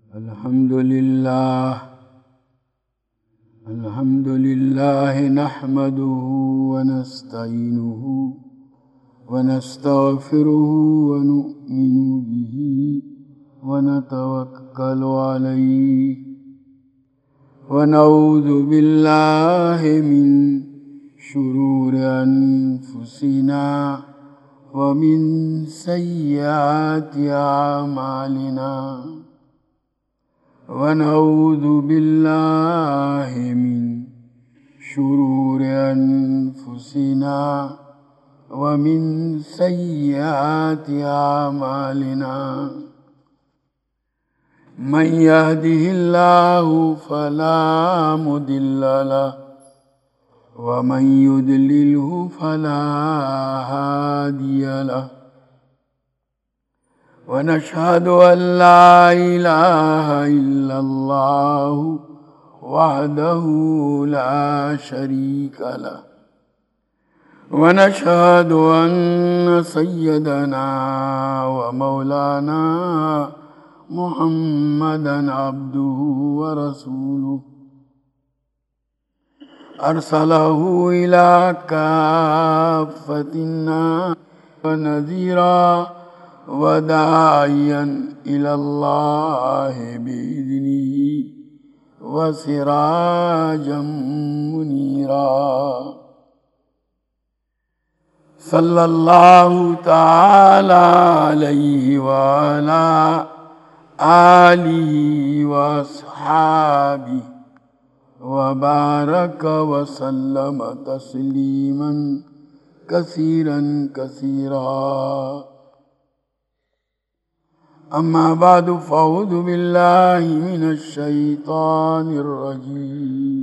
الحمد لله نحمده ونستعينه ونستغفره ونؤمن به ونتوكل عليه ونعوذ بالله من شرور أنفسنا ومن سيئات أعمالنا ونعوذ بالله من شرور أنفسنا ومن سيئات أعمالنا من يهده الله فلا مضل له ومن يضلله فلا هادي له ونشهد أن لا إله إلا الله وحده لا شريك له ونشهد أن سيدنا ومولانا محمدا عبده ورسوله أرسله إلى كافة الناس ونذيرا وداعيا إلى الله بإذنه وسراجا منيرا صلى الله تعالى عليه وعلى آله وأصحابه وبارك وسلم تسليما كثيرا كثيرا أما بعد فأعوذ بالله من الشيطان الرجيم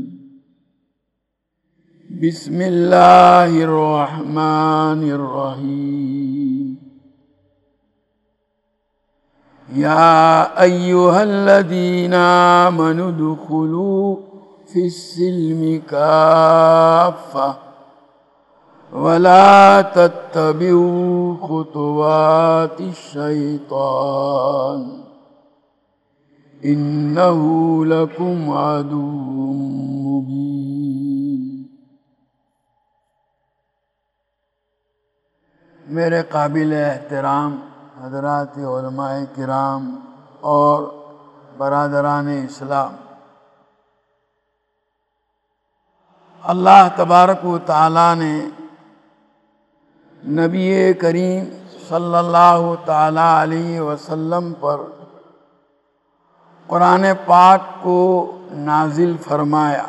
بسم الله الرحمن الرحيم يا أيها الذين آمنوا ادخلوا في السلم كافة ولا تتبعوا خطوات الشيطان إنه لكم عدو مبين. میرے قابل احترام حضرات علماء کرام اور برادران اسلام، اللہ تبارک و تعالیٰ نے نبی کریم صلی اللہ تعالیٰ علیہ وسلم پر قرآن پاک کو نازل فرمایا.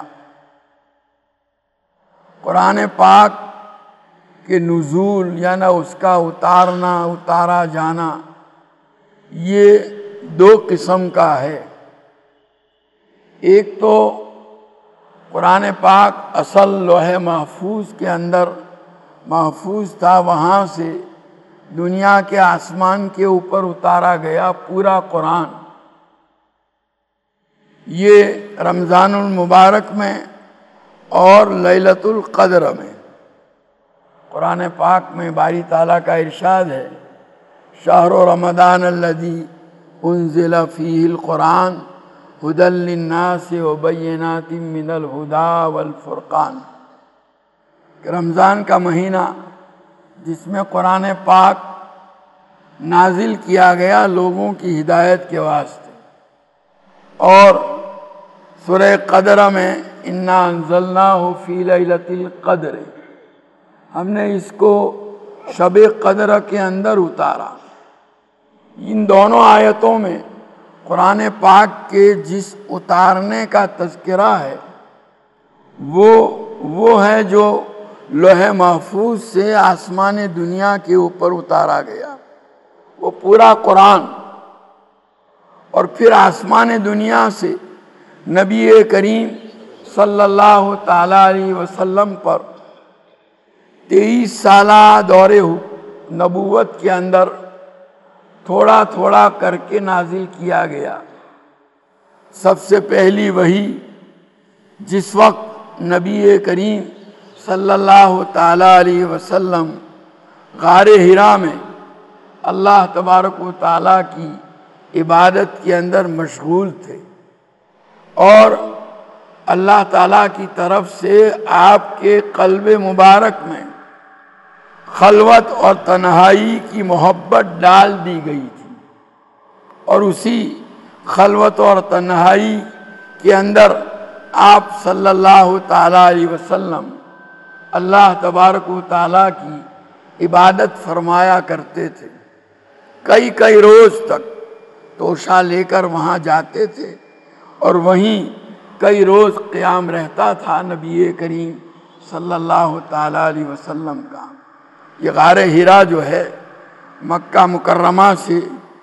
قرآن پاک کے نزول یعنی اس کا اتارا جانا یہ دو قسم کا ہے. ایک تو قرآن پاک اصل لوح محفوظ کے اندر محفوظ تھا، وہاں سے دنیا کے آسمان کے اوپر اتارا گیا پورا قرآن. یہ رمضان المبارک میں اور لیلۃ القدر میں قرآن پاک میں باری تعالیٰ کا ارشاد ہے، شہر رمضان الذی انزل فیہ القرآن ہدی للناس وبینات من الہدی والفرقان. کہ رمضان کا مہینہ جس میں قرآن پاک نازل کیا گیا لوگوں کی ہدایت کے واسطے. اور سورہ قدر میں انا انزلناہ فی لیلۃ القدر، ہم نے اس کو شب قدر کے اندر اتارا. ان دونوں آیتوں میں قرآن پاک کے جس اتارنے کا تذکرہ ہے وہ ہے جو لوح محفوظ سے آسمان دنیا کے اوپر اتارا گیا، وہ پورا قرآن. اور پھر آسمان دنیا سے نبی کریم صلی اللہ تعالیٰ علیہ وسلم پر 23 سالہ دور نبوت کے اندر تھوڑا تھوڑا کر کے نازل کیا گیا. سب سے پہلی وحی جس وقت نبی کریم صلی اللہ تعالیٰ علیہ وسلم غار حرا میں اللہ تبارک و تعالیٰ کی عبادت کے اندر مشغول تھے، اور اللہ تعالیٰ کی طرف سے آپ کے قلب مبارک میں خلوت اور تنہائی کی محبت ڈال دی گئی تھی، اور اسی خلوت اور تنہائی کے اندر آپ صلی اللہ تعالیٰ علیہ وسلم اللہ تبارک و تعالیٰ کی عبادت فرمایا کرتے تھے۔ کئی روز تک توشہ لے کر وہاں جاتے تھے، اور وہیں کئی روز قیام رہتا تھا نبی کریم صلی اللہ تعالیٰ علیہ وسلم کا۔ یہ غار حرا جو ہے مکہ مکرمہ سے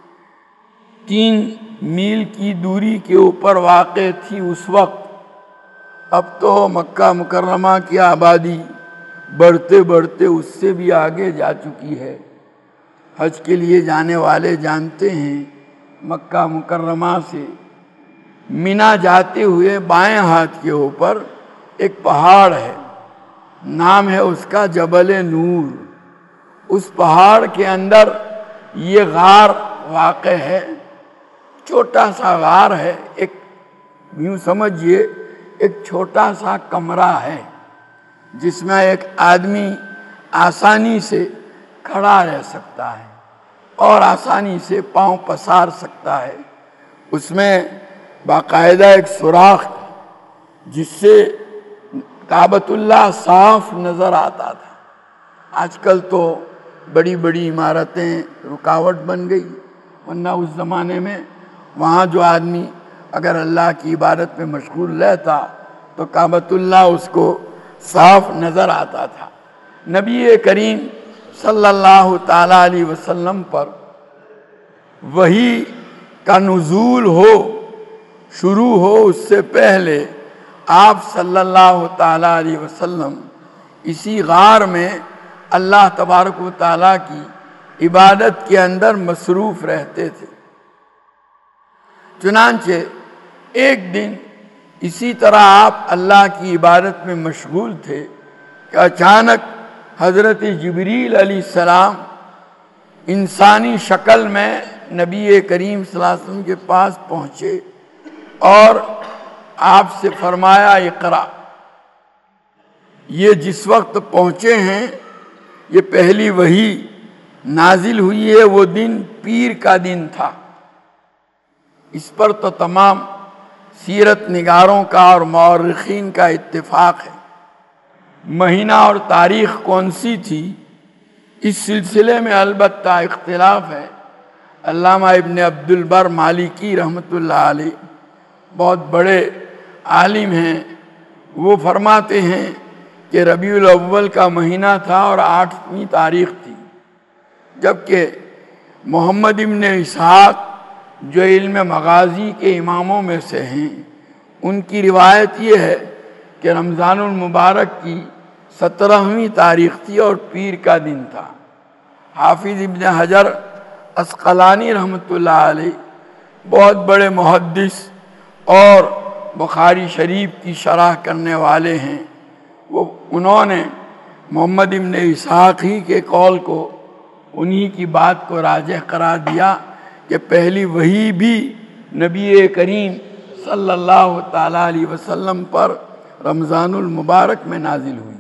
3 میل کی دوری کے اوپر واقع تھی اس وقت۔ اب تو مکہ مکرمہ کی آبادی بڑھتے بڑھتے اس سے بھی آگے جا چکی ہے۔ حج کے لیے جانے والے جانتے ہیں مکہ مکرمہ سے مینا جاتے ہوئے بائیں ہاتھ کے اوپر ایک پہاڑ ہے، نام ہے اس کا جبل نور۔ اس پہاڑ کے اندر یہ غار واقع ہے، چھوٹا سا غار ہے، ایک یوں سمجھیے ایک چھوٹا سا کمرہ ہے جس میں ایک آدمی آسانی سے کھڑا رہ سکتا ہے اور آسانی سے پاؤں پسار سکتا ہے۔ اس میں باقاعدہ ایک سوراخ جس سے کعبۃ اللہ صاف نظر آتا تھا۔ آج کل تو بڑی بڑی عمارتیں رکاوٹ بن گئی، ورنہ اس زمانے میں وہاں جو آدمی اگر اللہ کی عبادت میں مشغول رہتا تو کعبۃ اللہ اس کو صاف نظر آتا تھا۔ نبی کریم صلی اللہ تعالیٰ علیہ وسلم پر وحی کا نزول شروع ہو اس سے پہلے آپ صلی اللہ تعالیٰ علیہ وسلم اسی غار میں اللہ تبارک و تعالیٰ کی عبادت کے اندر مصروف رہتے تھے۔ چنانچہ ایک دن اسی طرح آپ اللہ کی عبادت میں مشغول تھے کہ اچانک حضرت جبریل علیہ السلام انسانی شکل میں نبی کریم صلی اللہ علیہ وسلم کے پاس پہنچے اور آپ سے فرمایا اقرا۔ یہ جس وقت پہنچے ہیں یہ پہلی وحی نازل ہوئی ہے، وہ دن پیر کا دن تھا۔ اس پر تو تمام سیرت نگاروں کا اور مورخین کا اتفاق ہے۔ مہینہ اور تاریخ کون سی تھی اس سلسلے میں البتہ اختلاف ہے۔ علامہ ابن عبد البر مالکی رحمۃ اللہ علیہ بہت بڑے عالم ہیں، وہ فرماتے ہیں کہ ربیع الاول کا مہینہ تھا اور 8ویں تاریخ تھی، جبکہ محمد ابن اسحاق جو علم مغازی کے اماموں میں سے ہیں ان کی روایت یہ ہے کہ رمضان المبارک کی 17ویں تاریخ تھی اور پیر کا دن تھا۔ حافظ ابن حجر عسقلانی رحمۃ اللہ علیہ بہت بڑے محدث اور بخاری شریف کی شرح کرنے والے ہیں، انہوں نے محمد ابن اسحاق ہی کے قول کو انہی کی بات کو راجح قرار دیا کہ پہلی وحی بھی نبی کریم صلی اللہ تعالیٰ علیہ وسلم پر رمضان المبارک میں نازل ہوئی،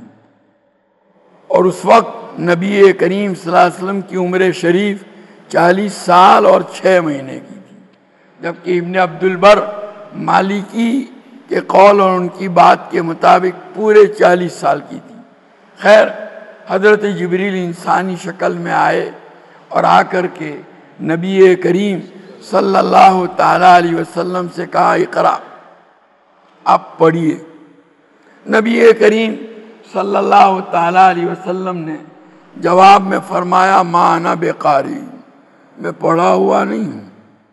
اور اس وقت نبی کریم صلی اللہ علیہ وسلم کی عمر شریف 40 سال اور 6 مہینے کی تھی، جبکہ ابن عبد البر مالکی کے قول اور ان کی بات کے مطابق پورے 40 سال کی تھی۔ خیر، حضرت جبریل انسانی شکل میں آئے اور آ کر کے نبی کریم صلی اللہ تعالیٰ علیہ وسلم سے کہا اقرا، آپ پڑھیے۔ نبی کریم صلی اللہ تعالیٰ علیہ وسلم نے جواب میں فرمایا ما انا بقاری، میں پڑھا ہوا نہیں ہوں۔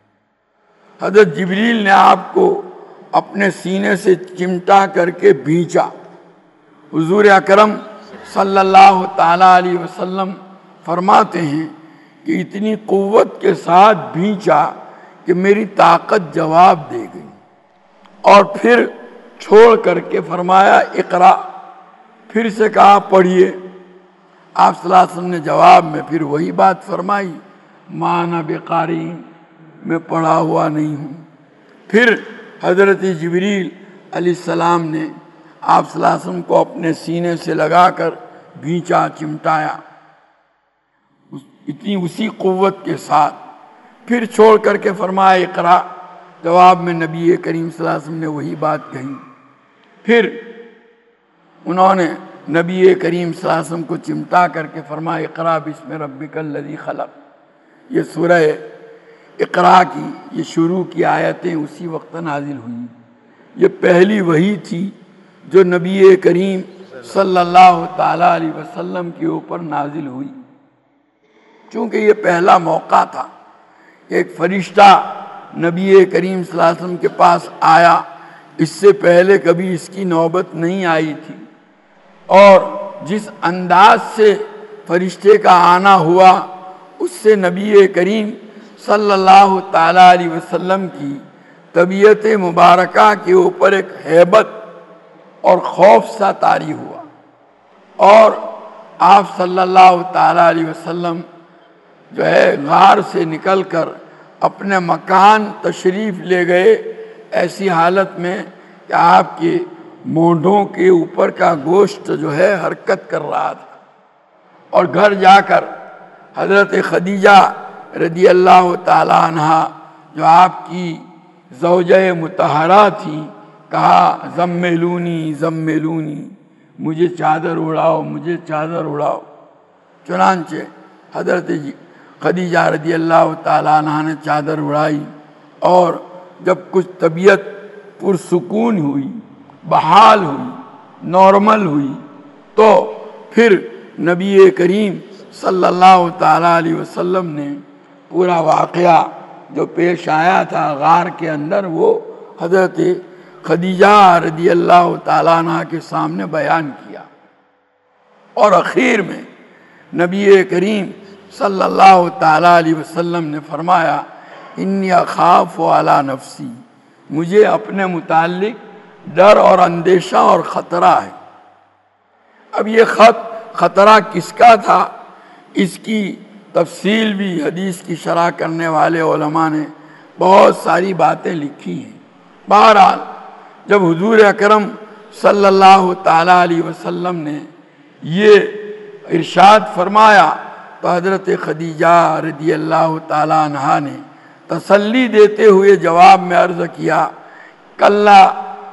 حضرت جبریل نے آپ کو اپنے سینے سے چمٹا کر کے بھینچا۔ حضور اکرم صلی اللہ تعالیٰ علیہ وسلم فرماتے ہیں کہ اتنی قوت کے ساتھ بھینچا کہ میری طاقت جواب دے گئی، اور پھر چھوڑ کر کے فرمایا اقرا، پھر سے کہا پڑھیے۔ آپ صلی اللہ علیہ وسلم نے جواب میں پھر وہی بات فرمائی ما انا بقاری، میں پڑا ہوا نہیں ہوں۔ پھر حضرت جبریل علیہ السلام نے آپ صلی اللہ علیہ وسلم کو اپنے سینے سے لگا کر بھینچا، چمٹایا اتنی اسی قوت کے ساتھ، پھر چھوڑ کر کے فرمایا اقرا۔ جواب میں نبی کریم صلی اللہ علیہ وسلم نے وہی بات کہی۔ پھر انہوں نے نبی کریم صلی اللہ علیہ وسلم کو چمٹا کر کے فرمایا اقرا بسم ربک الذی خلق۔ یہ سورہ اقرا کی یہ شروع کی آیتیں اسی وقت نازل ہوئی۔ یہ پہلی وحی تھی جو نبی کریم صلی اللہ تعالیٰ علیہ وسلم کے اوپر نازل ہوئی، چونکہ یہ پہلا موقع تھا کہ ایک فرشتہ نبی کریم صلی اللہ علیہ وسلم کے پاس آیا۔ اس سے پہلے کبھی اس کی نوبت نہیں آئی تھی، اور جس انداز سے فرشتے کا آنا ہوا اس سے نبی کریم صلی اللہ تعالیٰ علیہ وسلم کی طبیعت مبارکہ کے اوپر ایک ہیبت اور خوف سا طاری ہوا، اور آپ صلی اللہ تعالیٰ علیہ وسلم جو ہے غار سے نکل کر اپنے مکان تشریف لے گئے، ایسی حالت میں کہ آپ کے مونڈھوں کے اوپر کا گوشت جو ہے حرکت کر رہا تھا، اور گھر جا کر حضرت خدیجہ رضی اللہ تعالی عنہا جو آپ کی زوجہ مطہرہ تھی، کہا زملونی زملونی، مجھے چادر اڑاؤ، مجھے چادر اڑاؤ۔ چنانچہ حضرت خدیجہ رضی اللہ تعالیٰ عنہ نے چادر اڑائی، اور جب کچھ طبیعت پرسکون ہوئی، بحال ہوئی، نارمل ہوئی، تو پھر نبی کریم صلی اللہ تعالیٰ علیہ وسلم نے پورا واقعہ جو پیش آیا تھا غار کے اندر وہ حضرت خدیجہ رضی اللہ تعالیٰ عنہ کے سامنے بیان کیا، اور اخیر میں نبی کریم صلی اللہ تعالیٰ علیہ وسلم نے فرمایا انی اخاف علی نفسی، مجھے اپنے متعلق ڈر اور اندیشہ اور خطرہ ہے۔ اب یہ خطرہ کس کا تھا، اس کی تفصیل بھی حدیث کی شرح کرنے والے علماء نے بہت ساری باتیں لکھی ہیں۔ بہرحال جب حضور اکرم صلی اللہ تعالیٰ علیہ وسلم نے یہ ارشاد فرمایا تو حضرت خدیجہ رضی اللہ تعالیٰ عنہا نے تسلی دیتے ہوئے جواب میں عرض کیا کلا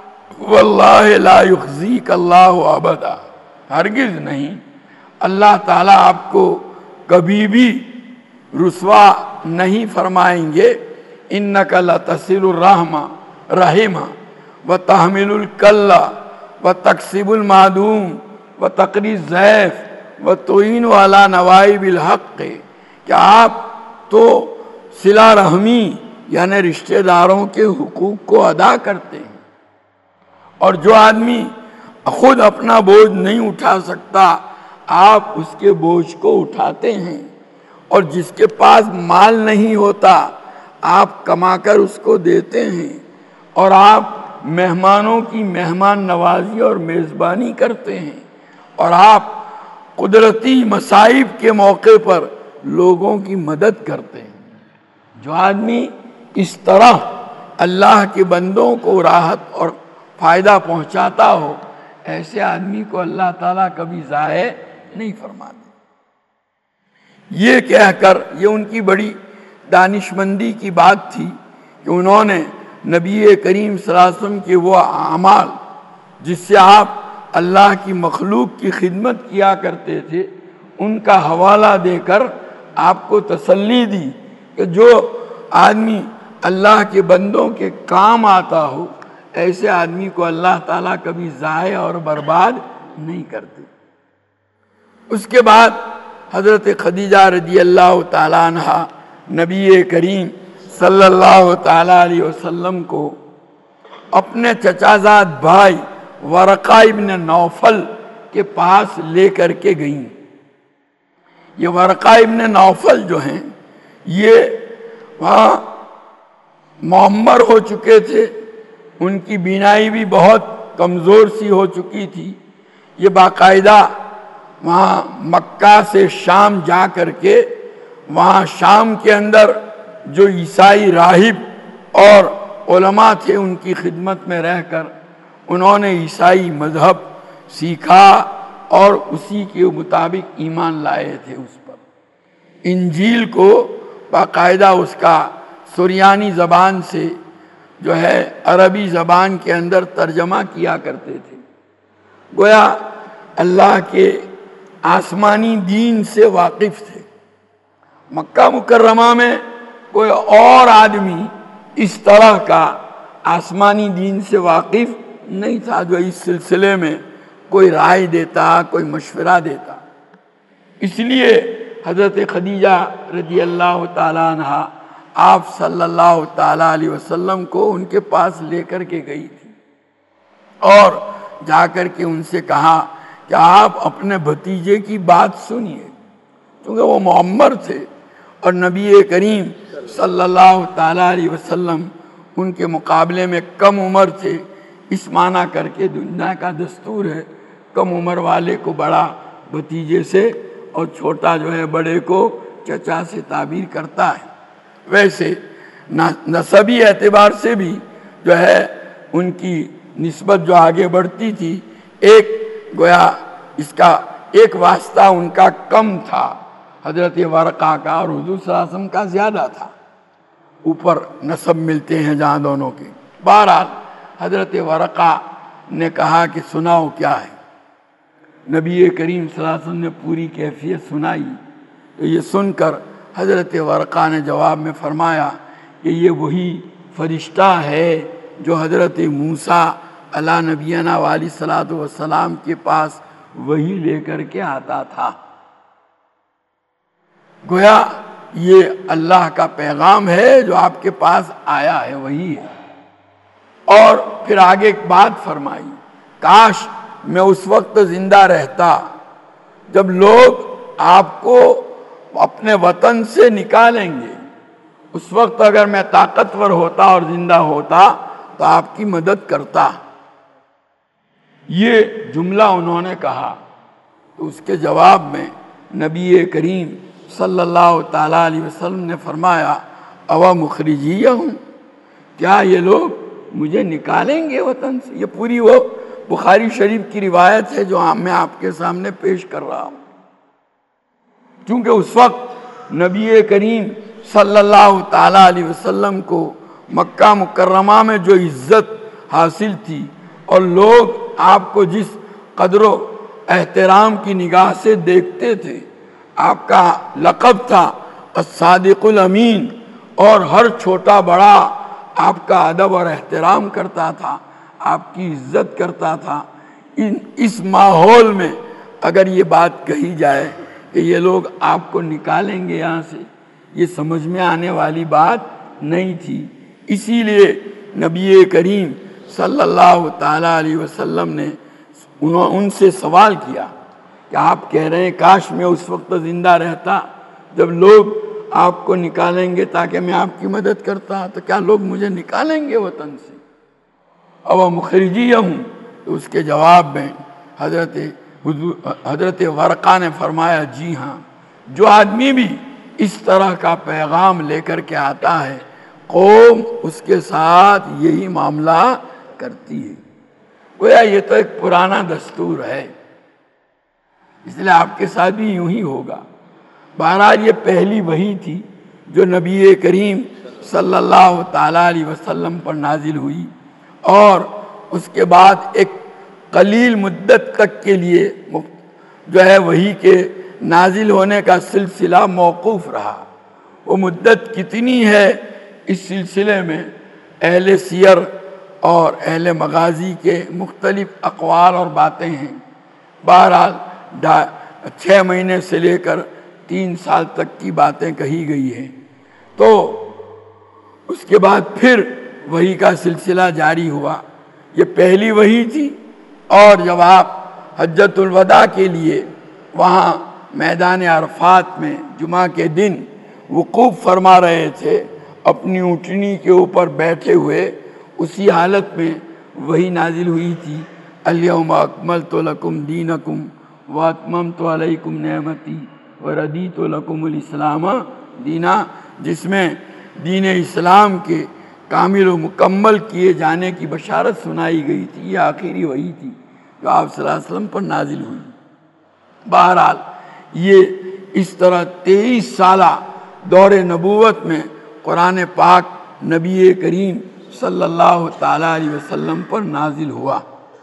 واللہ لا یخزیک اللہ ابدا، ہرگز نہیں، اللہ تعالیٰ آپ کو کبھی بھی رسوا نہیں فرمائیں گے۔ انک لتصل الرحم وتحمل الکل وتکسب المعدوم وتقری الضیف وتعین علی نوائب الحق، کہ آپ تو صلہ رحمی یعنی رشتہ داروں کے حقوق کو ادا کرتے ہیں، اور جو آدمی خود اپنا بوجھ نہیں اٹھا سکتا آپ اس کے بوجھ کو اٹھاتے ہیں، اور جس کے پاس مال نہیں ہوتا آپ کما کر اس کو دیتے ہیں، اور آپ مہمانوں کی مہمان نوازی اور میزبانی کرتے ہیں، اور آپ قدرتی مصائب کے موقع پر لوگوں کی مدد کرتے ہیں۔ جو آدمی اس طرح اللہ کے بندوں کو راحت اور فائدہ پہنچاتا ہو، ایسے آدمی کو اللہ تعالیٰ کبھی ضائع نہیں فرماتے۔ یہ کہہ کر یہ ان کی بڑی دانشمندی کی بات تھی کہ انہوں نے نبی کریم صلی اللہ علیہ وسلم کے وہ اعمال جس سے آپ اللہ کی مخلوق کی خدمت کیا کرتے تھے ان کا حوالہ دے کر آپ کو تسلی دی کہ جو آدمی اللہ کے بندوں کے کام آتا ہو ایسے آدمی کو اللہ تعالیٰ کبھی ضائع اور برباد نہیں کرتے۔ اس کے بعد حضرت خدیجہ رضی اللہ تعالیٰ عنہ نبی کریم صلی اللہ تعالیٰ علیہ وسلم کو اپنے چچازاد بھائی ورقہ ابن نوفل کے پاس لے کر کے گئیں۔ یہ ورقہ ابن نوفل جو ہیں یہ وہاں معمر ہو چکے تھے، ان کی بینائی بھی بہت کمزور سی ہو چکی تھی۔ یہ باقاعدہ وہاں مکہ سے شام جا کر کے وہاں شام کے اندر جو عیسائی راہب اور علماء تھے ان کی خدمت میں رہ کر انہوں نے عیسائی مذہب سیکھا اور اسی کے مطابق ایمان لائے تھے اس پر۔ انجیل کو باقاعدہ اس کا سریانی زبان سے جو ہے عربی زبان کے اندر ترجمہ کیا کرتے تھے۔ گویا اللہ کے آسمانی دین سے واقف تھے۔ مکہ مکرمہ میں کوئی اور آدمی اس طرح کا آسمانی دین سے واقف نہیں تھا جو اس سلسلے میں کوئی رائے دیتا، کوئی مشورہ دیتا۔ اس لیے حضرت خدیجہ رضی اللہ تعالیٰ عنہ آپ صلی اللہ تعالیٰ علیہ وسلم کو ان کے پاس لے کر کے گئی تھی اور جا کر کے ان سے کہا کہ آپ اپنے بھتیجے کی بات سنیے، کیونکہ وہ معمر تھے اور نبی کریم صلی اللہ تعالیٰ علیہ وسلم ان کے مقابلے میں کم عمر تھے۔ اس معنی کر کے دنیا کا دستور ہے کم عمر والے کو بڑا بھتیجے سے اور چھوٹا جو ہے بڑے کو چچا سے تعبیر کرتا ہے۔ ویسے نسبی اعتبار سے بھی جو ہے ان کی نسبت جو آگے بڑھتی تھی، ایک گویا اس کا ایک واسطہ ان کا کم تھا حضرت ورقہ کا اور حضور صلی اللہ علیہ وسلم کا زیادہ تھا، اوپر نسب ملتے ہیں جہاں دونوں کے۔ بہرحال حضرت ورقہ نے کہا کہ سناؤ کیا ہے۔ نبی کریم صلی اللہ علیہ وسلم نے پوری کیفیت سنائی تو یہ سن کر حضرت ورقہ نے جواب میں فرمایا کہ یہ وہی فرشتہ ہے جو حضرت موسیٰ علیہ نبینا علیہ الصلوۃ والسلام کے پاس وہی لے کر کے آتا تھا۔ گویا یہ اللہ کا پیغام ہے جو آپ کے پاس آیا ہے، وہی ہے۔ اور پھر آگے ایک بات فرمائی، کاش میں اس وقت زندہ رہتا جب لوگ آپ کو اپنے وطن سے نکالیں گے، اس وقت اگر میں طاقتور ہوتا اور زندہ ہوتا تو آپ کی مدد کرتا۔ یہ جملہ انہوں نے کہا تو اس کے جواب میں نبی کریم صلی اللہ تعالیٰ علیہ وسلم نے فرمایا اوا مخرجیہ ہوں، کیا یہ لوگ مجھے نکالیں گے وطن سے؟ یہ پوری وہ بخاری شریف کی روایت ہے جو میں آپ کے سامنے پیش کر رہا ہوں۔ چونکہ اس وقت نبی کریم صلی اللہ تعالیٰ علیہ وسلم کو مکہ مکرمہ میں جو عزت حاصل تھی اور لوگ آپ کو جس قدر و احترام کی نگاہ سے دیکھتے تھے، آپ کا لقب تھا الصادق الامین، اور ہر چھوٹا بڑا آپ کا ادب اور احترام کرتا تھا، آپ کی عزت کرتا تھا۔ اس ماحول میں اگر یہ بات کہی جائے کہ یہ لوگ آپ کو نکالیں گے یہاں سے، یہ سمجھ میں آنے والی بات نہیں تھی۔ اسی لیے نبی کریم صلی اللہ تعالیٰ علیہ وسلم نے ان سے سوال کیا کہ آپ کہہ رہے ہیں کاش میں اس وقت زندہ رہتا جب لوگ آپ کو نکالیں گے تاکہ میں آپ کی مدد کرتا، تو کیا لوگ مجھے نکالیں گے وطن سے؟ او مخرجی ہوں؟ تو اس کے جواب میں حضرت ورقہ نے فرمایا جی ہاں، جو آدمی بھی اس طرح کا پیغام لے کر کے آتا ہے قوم اس کے ساتھ یہی معاملہ کرتی ہے۔ گویا یہ تو ایک پرانا دستور ہے، اس لیے آپ کے ساتھ بھی یوں ہی ہوگا۔ بہرحال یہ پہلی وحی تھی جو نبی کریم صلی اللہ تعالیٰ علیہ وسلم پر نازل ہوئی، اور اس کے بعد ایک قلیل مدت تک کے لیے جو ہے وحی کے نازل ہونے کا سلسلہ موقوف رہا۔ وہ مدت کتنی ہے اس سلسلے میں اہل سیر اور اہل مغازی کے مختلف اقوال اور باتیں ہیں۔ بہرحال 6 مہینے سے لے کر 3 سال تک کی باتیں کہی گئی ہیں۔ تو اس کے بعد پھر وحی کا سلسلہ جاری ہوا۔ یہ پہلی وحی تھی، اور جب آپ حجۃ الوداع کے لیے وہاں میدان عرفات میں جمعہ کے دن وقوف فرما رہے تھے اپنی اونٹنی کے اوپر بیٹھے ہوئے، اسی حالت میں وحی نازل ہوئی تھی الیوم اکملت لکم دینکم واتممت علیکم نعمتی وردیت لکم الاسلام دینا، جس میں دین اسلام کے کامل و مکمل کیے جانے کی بشارت سنائی گئی تھی۔ یہ آخری وحی تھی جو آپ صلی اللہ علیہ وسلم پر نازل ہوئی۔ بہرحال یہ اس طرح 23 سالہ دور نبوت میں قرآن پاک نبی کریم صلی اللہ تعالیٰ علیہ وسلم پر نازل ہوا۔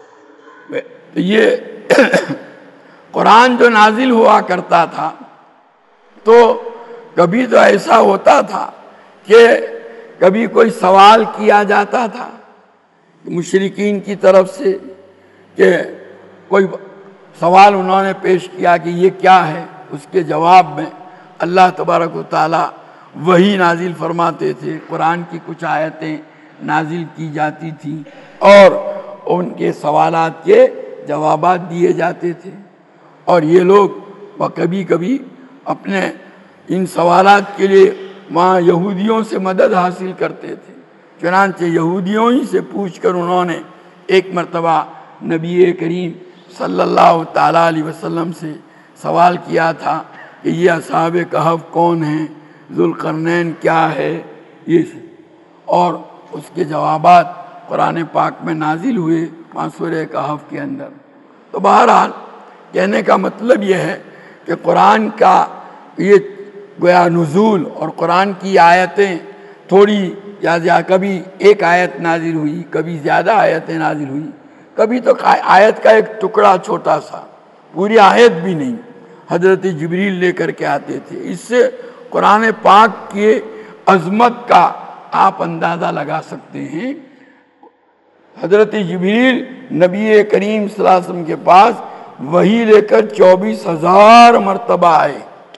یہ قرآن جو نازل ہوا کرتا تھا تو کبھی تو ایسا ہوتا تھا کہ کبھی کوئی سوال کیا جاتا تھا مشرکین کی طرف سے، کہ کوئی سوال انہوں نے پیش کیا کہ یہ کیا ہے، اس کے جواب میں اللہ تبارک و تعالیٰ وحی نازل فرماتے تھے، قرآن کی کچھ آیتیں نازل کی جاتی تھیں اور ان کے سوالات کے جوابات دیے جاتے تھے، اور یہ لوگ کبھی کبھی اپنے ان سوالات کے لیے وہاں یہودیوں سے مدد حاصل کرتے تھے۔ چنانچہ یہودیوں ہی سے پوچھ کر انہوں نے ایک مرتبہ نبی کریم صلی اللہ تعالیٰ علیہ وسلم سے سوال کیا تھا کہ یہ اصحاب کہف کون ہیں، ذوالقرنین کیا ہے، یہ اور اس کے جوابات قرآن پاک میں نازل ہوئے سورہ کہف کے اندر۔ تو بہرحال کہنے کا مطلب یہ ہے کہ قرآن کا یہ گویا نزول اور قرآن کی آیتیں تھوڑی یا کبھی ایک آیت نازل ہوئی، کبھی زیادہ آیتیں نازل ہوئی، کبھی تو آیت کا ایک ٹکڑا چھوٹا سا، پوری آیت بھی نہیں، حضرت جبریل لے کر کے آتے تھے۔ اس سے قرآن پاک کی عظمت کا آپ اندازہ لگا سکتے ہیں۔ حضرت جبریل نبی کریم صلی اللہ علیہ وسلم کے پاس وحی لے کر 24,000 مرتبہ آئے۔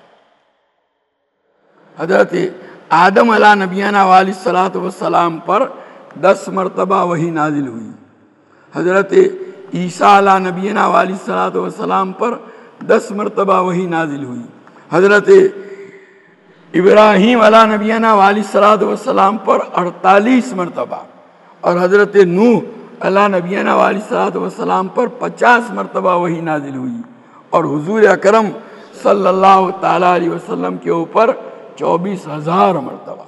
حضرت آدم علیہ نبینا علیہ الصلوۃ والسلام پر 10 مرتبہ وحی نازل ہوئی۔ حضرت عیسیٰ علیہ نبینا علیہ الصلوۃ والسلام پر 10 مرتبہ وحی نازل ہوئی۔ حضرت ابراہیم علیہ نبینا علیہ الصلوۃ والسلام پر 48 مرتبہ، اور حضرت نوح علیہ نبینا علیہ الصلوۃ والسلام پر 50 مرتبہ وحی نازل ہوئی، اور حضور اکرم صلی اللہ تعالیٰ علیہ وسلم کے اوپر 24,000 مرتبہ۔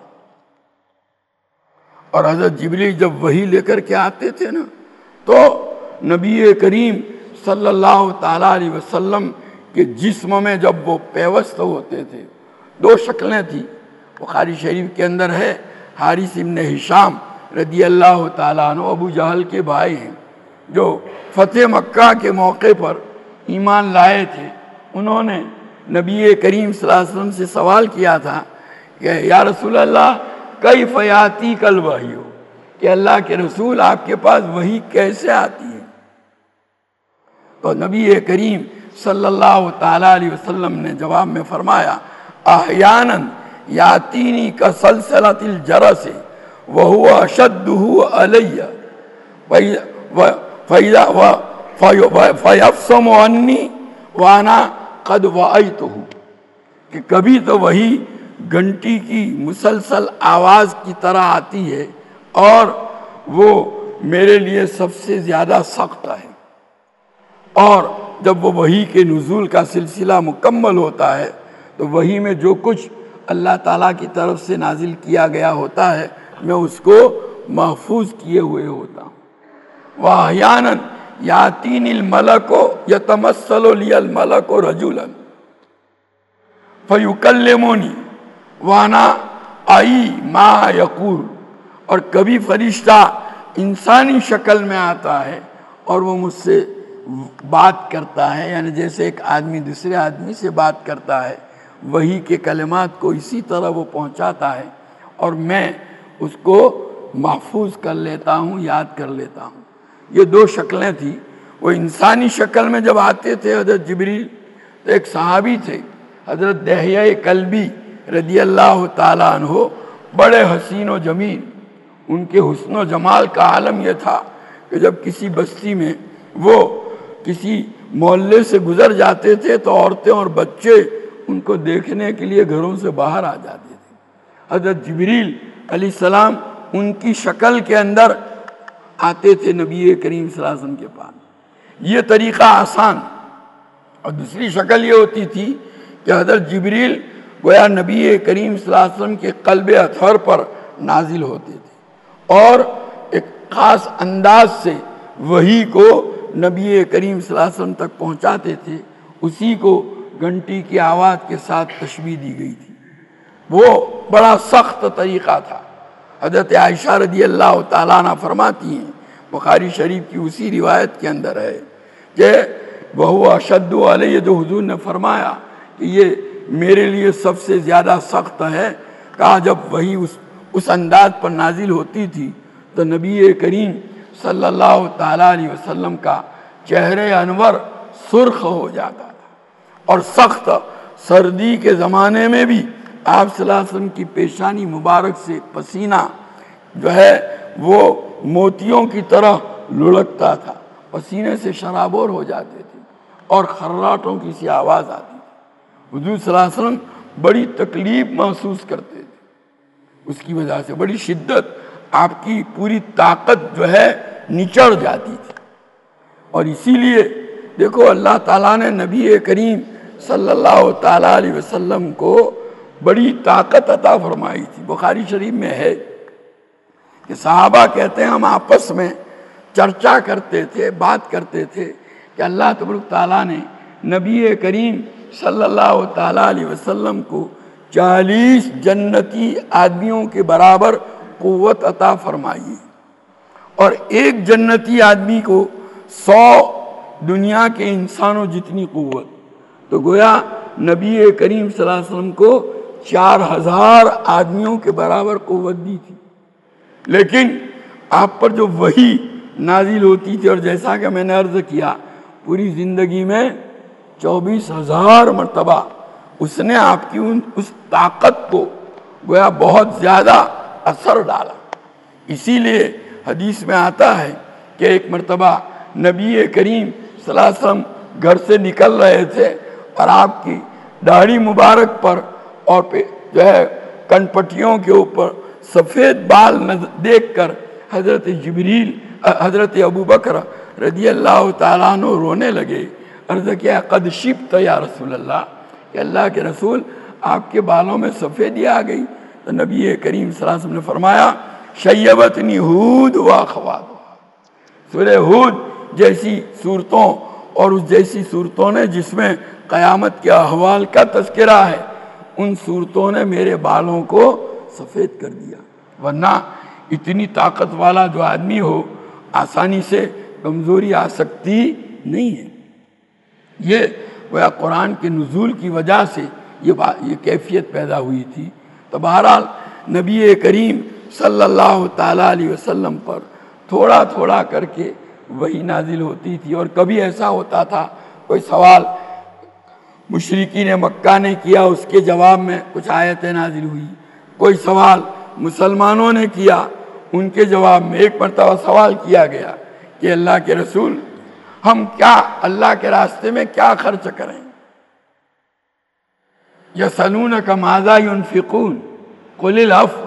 اور حضرت جبریل جب وحی لے کر کے آتے تھے نا تو نبی کریم صلی اللہ تعالیٰ علیہ وسلم کے جسم میں جب وہ پیوست ہوتے تھے، 2 شکلیں تھیں۔ بخاری شریف کے اندر ہے، حارث ابن ہشام رضی اللہ تعالیٰ عنہ ابو جہل کے بھائی ہیں، جو فتح مکہ کے موقع پر ایمان لائے تھے۔ انہوں نے نبی کریم صلی اللہ علیہ وسلم سے سوال کیا تھا کہ یا رسول اللہ کیف یاتی کل وحی ہو، کہ اللہ کے رسول آپ کے پاس وحی کیسے آتی ہے؟ تو نبی کریم صلی اللہ تعالیٰ علیہ وسلم نے جواب میں فرمایا احیانا یاتینی کسلسلۃ الجرس وہو اشدہ علی فیفصم عنی وانا قد وعیتہ، کہ کبھی تو وہی گھنٹی کی مسلسل آواز کی طرح آتی ہے اور وہ میرے لیے سب سے زیادہ سخت ہے، اور جب وہ وحی کے نزول کا سلسلہ مکمل ہوتا ہے تو وحی میں جو کچھ اللہ تعالیٰ کی طرف سے نازل کیا گیا ہوتا ہے میں اس کو محفوظ کیے ہوئے ہوتا ہوں۔ وَأَحْيَانًا يَأْتِينِي الْمَلَكُ يَتَمَثَّلُ لِيَ الْمَلَكُ رَجُلًا فَيُكَلِّمُنِي وَأَنَا أَعِي مَا يَقُولُ، اور کبھی فرشتہ انسانی شکل میں آتا ہے اور وہ مجھ سے بات کرتا ہے، یعنی جیسے ایک آدمی دوسرے آدمی سے بات کرتا ہے، وحی کے کلمات کو اسی طرح وہ پہنچاتا ہے اور میں اس کو محفوظ کر لیتا ہوں، یاد کر لیتا ہوں۔ یہ 2 شکلیں تھیں۔ وہ انسانی شکل میں جب آتے تھے حضرت جبریل، تو ایک صحابی تھے حضرت دحیہ کلبی رضی اللہ تعالیٰ عنہ، بڑے حسین و جمیل۔ ان کے حسن و جمال کا عالم یہ تھا کہ جب کسی بستی میں وہ کسی محلے سے گزر جاتے تھے تو عورتیں اور بچے ان کو دیکھنے کے لیے گھروں سے باہر آ جاتے تھے۔ حضرت جبریل علیہ السلام ان کی شکل کے اندر آتے تھے نبی کریم صلی اللہ علیہ وسلم کے پاس۔ یہ طریقہ آسان، اور دوسری شکل یہ ہوتی تھی کہ حضرت جبریل گویا نبی کریم صلی اللہ علیہ وسلم کے قلب اطہر پر نازل ہوتے تھے، اور ایک خاص انداز سے وحی کو نبی کریم صلی اللہ علیہ وسلم تک پہنچاتے تھے، اسی کو گھنٹی کی آواز کے ساتھ تشبیہ دی گئی تھی۔ وہ بڑا سخت طریقہ تھا۔ حضرت عائشہ رضی اللہ تعالیٰ عنہ فرماتی ہیں، بخاری شریف کی اسی روایت کے اندر ہے کہ وہ اشد علیہ، جو حضور نے فرمایا کہ یہ میرے لیے سب سے زیادہ سخت ہے، کہا جب وہی اس انداز پر نازل ہوتی تھی تو نبی کریم صلی اللہ تعالیٰ علیہ وسلم کا چہرے انور سرخ ہو جاتا تھا، اور سخت سردی کے زمانے میں بھی آپ صلی اللہ علیہ وسلم کی پیشانی مبارک سے پسینہ جو ہے وہ موتیوں کی طرح لڑکتا تھا، پسینے سے شرابور ہو جاتے تھے اور خراٹوں کی سی آواز آتی تھی۔ حضور صلی اللہ علیہ وسلم بڑی تکلیف محسوس کرتے تھے، اس کی وجہ سے بڑی شدت، آپ کی پوری طاقت جو ہے نچڑ جاتی تھی۔ اور اسی لیے دیکھو اللہ تعالیٰ نے نبی کریم صلی اللہ تعالیٰ علیہ وسلم کو بڑی طاقت عطا فرمائی تھی۔ بخاری شریف میں ہے کہ صحابہ کہتے ہیں ہم آپس میں چرچا کرتے تھے، بات کرتے تھے کہ اللہ تبارک تعالیٰ نے نبی کریم صلی اللہ تعالیٰ علیہ وسلم کو 40 جنتی آدمیوں کے برابر قوت عطا فرمائی، اور ایک جنتی آدمی کو 100 دنیا کے انسانوں جتنی قوت، تو گویا نبی کریم صلی اللہ علیہ وسلم کو 4000 آدمیوں کے برابر قوت دی تھی۔ لیکن آپ پر جو وحی نازل ہوتی تھی، اور جیسا کہ میں نے عرض کیا پوری زندگی میں 24,000 مرتبہ اس نے آپ کی اس طاقت کو گویا بہت زیادہ اثر ڈالا۔ اسی لیے حدیث میں آتا ہے کہ ایک مرتبہ نبی کریم صلی اللہ علیہ وسلم گھر سے نکل رہے تھے، اور آپ کی داڑھی مبارک پر اور جو ہے کنپٹیوں کے اوپر سفید بال دیکھ کر حضرت ابو بکر رضی اللہ تعالیٰ عنہ رونے لگے۔ عرض کیا قد شبت یا رسول اللہ، کہ اللہ کے رسول آپ کے بالوں میں سفیدی آ گئی۔ تو نبی کریم صلی اللہ علیہ وسلم نے فرمایا شیبتنی ہود و اخواتها، سورہ ہود جیسی صورتوں اور اس جیسی صورتوں نے جس میں قیامت کے احوال کا تذکرہ ہے، ان صورتوں نے میرے بالوں کو سفید کر دیا۔ ورنہ اتنی طاقت والا جو آدمی ہو آسانی سے کمزوری آ سکتی نہیں ہے۔ یہ گویا قرآن کے نزول کی وجہ سے یہ کیفیت پیدا ہوئی تھی۔ تو بہرحال نبی کریم صلی اللہ تعالیٰ علیہ وسلم پر تھوڑا تھوڑا کر کے وہی نازل ہوتی تھی، اور کبھی ایسا ہوتا تھا کوئی سوال مشرکین مکہ نے کیا، اس کے جواب میں کچھ آیتیں نازل ہوئی، کوئی سوال مسلمانوں نے کیا، ان کے جواب میں ایک مرتبہ سوال کیا گیا کہ اللہ کے رسول ہم کیا اللہ کے راستے میں کیا خرچ کریں؟ یسألونک ماذا ينفقون قل العفو۔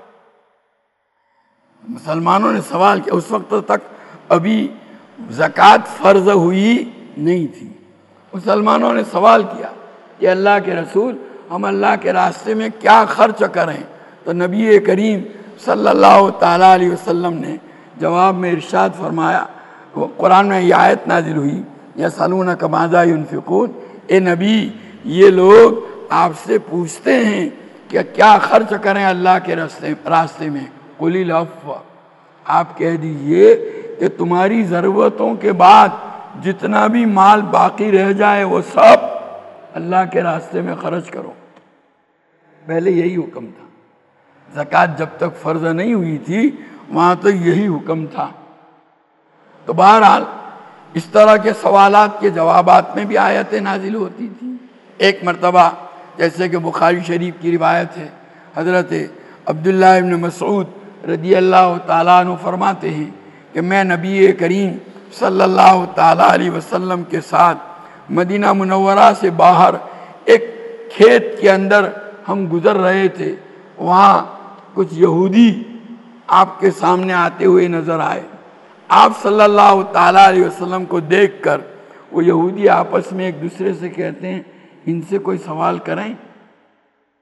مسلمانوں نے سوال کیا، اس وقت تک ابھی زکوٰۃ فرض ہوئی نہیں تھی۔ مسلمانوں نے سوال کیا کہ اللہ کے رسول ہم اللہ کے راستے میں کیا خرچ کریں؟ تو نبی کریم صلی اللہ تعالیٰ علیہ وسلم نے جواب میں ارشاد فرمایا، قرآن میں یہ آیت نازل ہوئی یسألونک ماذا ينفقون، اے نبی یہ لوگ آپ سے پوچھتے ہیں کہ کیا خرچ کریں اللہ کے راستے میں، قل العفو، آپ کہہ دیجئے کہ تمہاری ضرورتوں کے بعد جتنا بھی مال باقی رہ جائے وہ سب اللہ کے راستے میں خرچ کرو۔ پہلے یہی حکم تھا، زکوٰۃ جب تک فرض نہیں ہوئی تھی وہاں تو یہی حکم تھا۔ تو بہرحال اس طرح کے سوالات کے جوابات میں بھی آیتیں نازل ہوتی تھی۔ ایک مرتبہ جیسے کہ بخاری شریف کی روایت ہے، حضرت عبداللہ ابن مسعود رضی اللہ تعالیٰ عنہ فرماتے ہیں کہ میں نبی کریم صلی اللہ تعالیٰ علیہ وسلم کے ساتھ مدینہ منورہ سے باہر ایک کھیت کے اندر ہم گزر رہے تھے، وہاں کچھ یہودی آپ کے سامنے آتے ہوئے نظر آئے۔ آپ صلی اللہ تعالیٰ علیہ وسلم کو دیکھ کر وہ یہودی آپس میں ایک دوسرے سے کہتے ہیں ان سے کوئی سوال کریں؟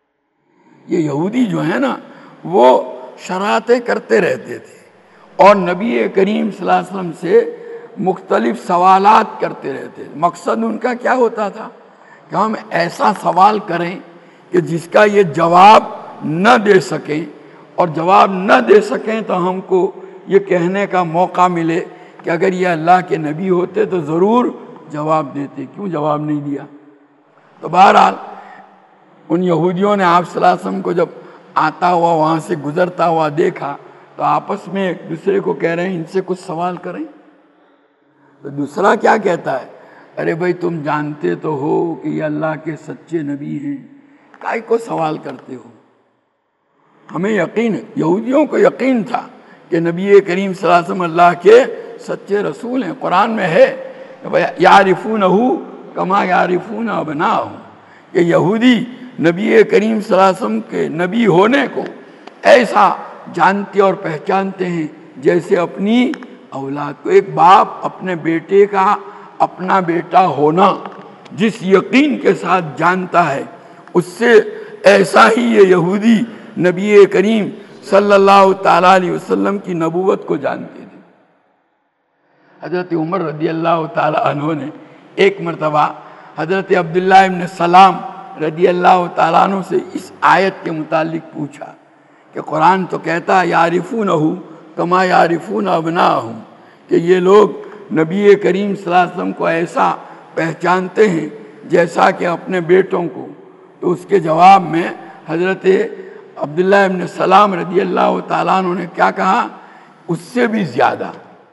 یہ یہودی جو ہے نا وہ شراتیں کرتے رہتے تھے اور نبی کریم صلی اللہ علیہ وسلم سے مختلف سوالات کرتے رہتے تھے۔ مقصد ان کا کیا ہوتا تھا کہ ہم ایسا سوال کریں کہ جس کا یہ جواب نہ دے سکیں، اور جواب نہ دے سکیں تو ہم کو یہ کہنے کا موقع ملے کہ اگر یہ اللہ کے نبی ہوتے تو ضرور جواب دیتے، کیوں جواب نہیں دیا؟ تو بہرحال ان یہودیوں نے آپ صلی اللہ علیہ وسلم کو جب آتا ہوا وہاں سے گزرتا ہوا دیکھا تو آپس میں ایک دوسرے کو کہہ رہے ہیں ان سے کچھ سوال کریں۔ تو دوسرا کیا کہتا ہے، ارے بھائی تم جانتے تو ہو کہ یہ اللہ کے سچے نبی ہیں، کائے کو سوال کرتے ہو؟ ہمیں یقین ہے، یہودیوں کو یقین تھا کہ نبی کریم صلی اللہ علیہ وسلم اللہ کے سچے رسول ہیں۔ قرآن میں ہے یعرفونہ کما یعرفون ابناءہم، کہ یہودی نبی کریم صلی اللہ علیہ وسلم کے نبی ہونے کو ایسا جانتے اور پہچانتے ہیں جیسے اپنی اولاد کو۔ ایک باپ اپنے بیٹے کا اپنا بیٹا ہونا جس یقین کے ساتھ جانتا ہے، اس سے ایسا ہی یہ یہودی نبی کریم صلی اللہ تعالیٰ علیہ وسلم کی نبوت کو جانتے تھے۔ حضرت عمر رضی اللہ تعالیٰ عنہ نے ایک مرتبہ حضرت عبداللہ ابن سلام رضی اللہ تعالیٰ عنہ سے اس آیت کے متعلق پوچھا کہ قرآن تو کہتا ہے یعرفونہ کما یعرفون ابناءہم، کہ یہ لوگ نبی کریم صلی اللہ علیہ وسلم کو ایسا پہچانتے ہیں جیسا کہ اپنے بیٹوں کو۔ تو اس کے جواب میں حضرت عبداللہ ابن سلام رضی اللہ تعالیٰ عنہ نے کیا کہا، اس سے بھی زیادہ۔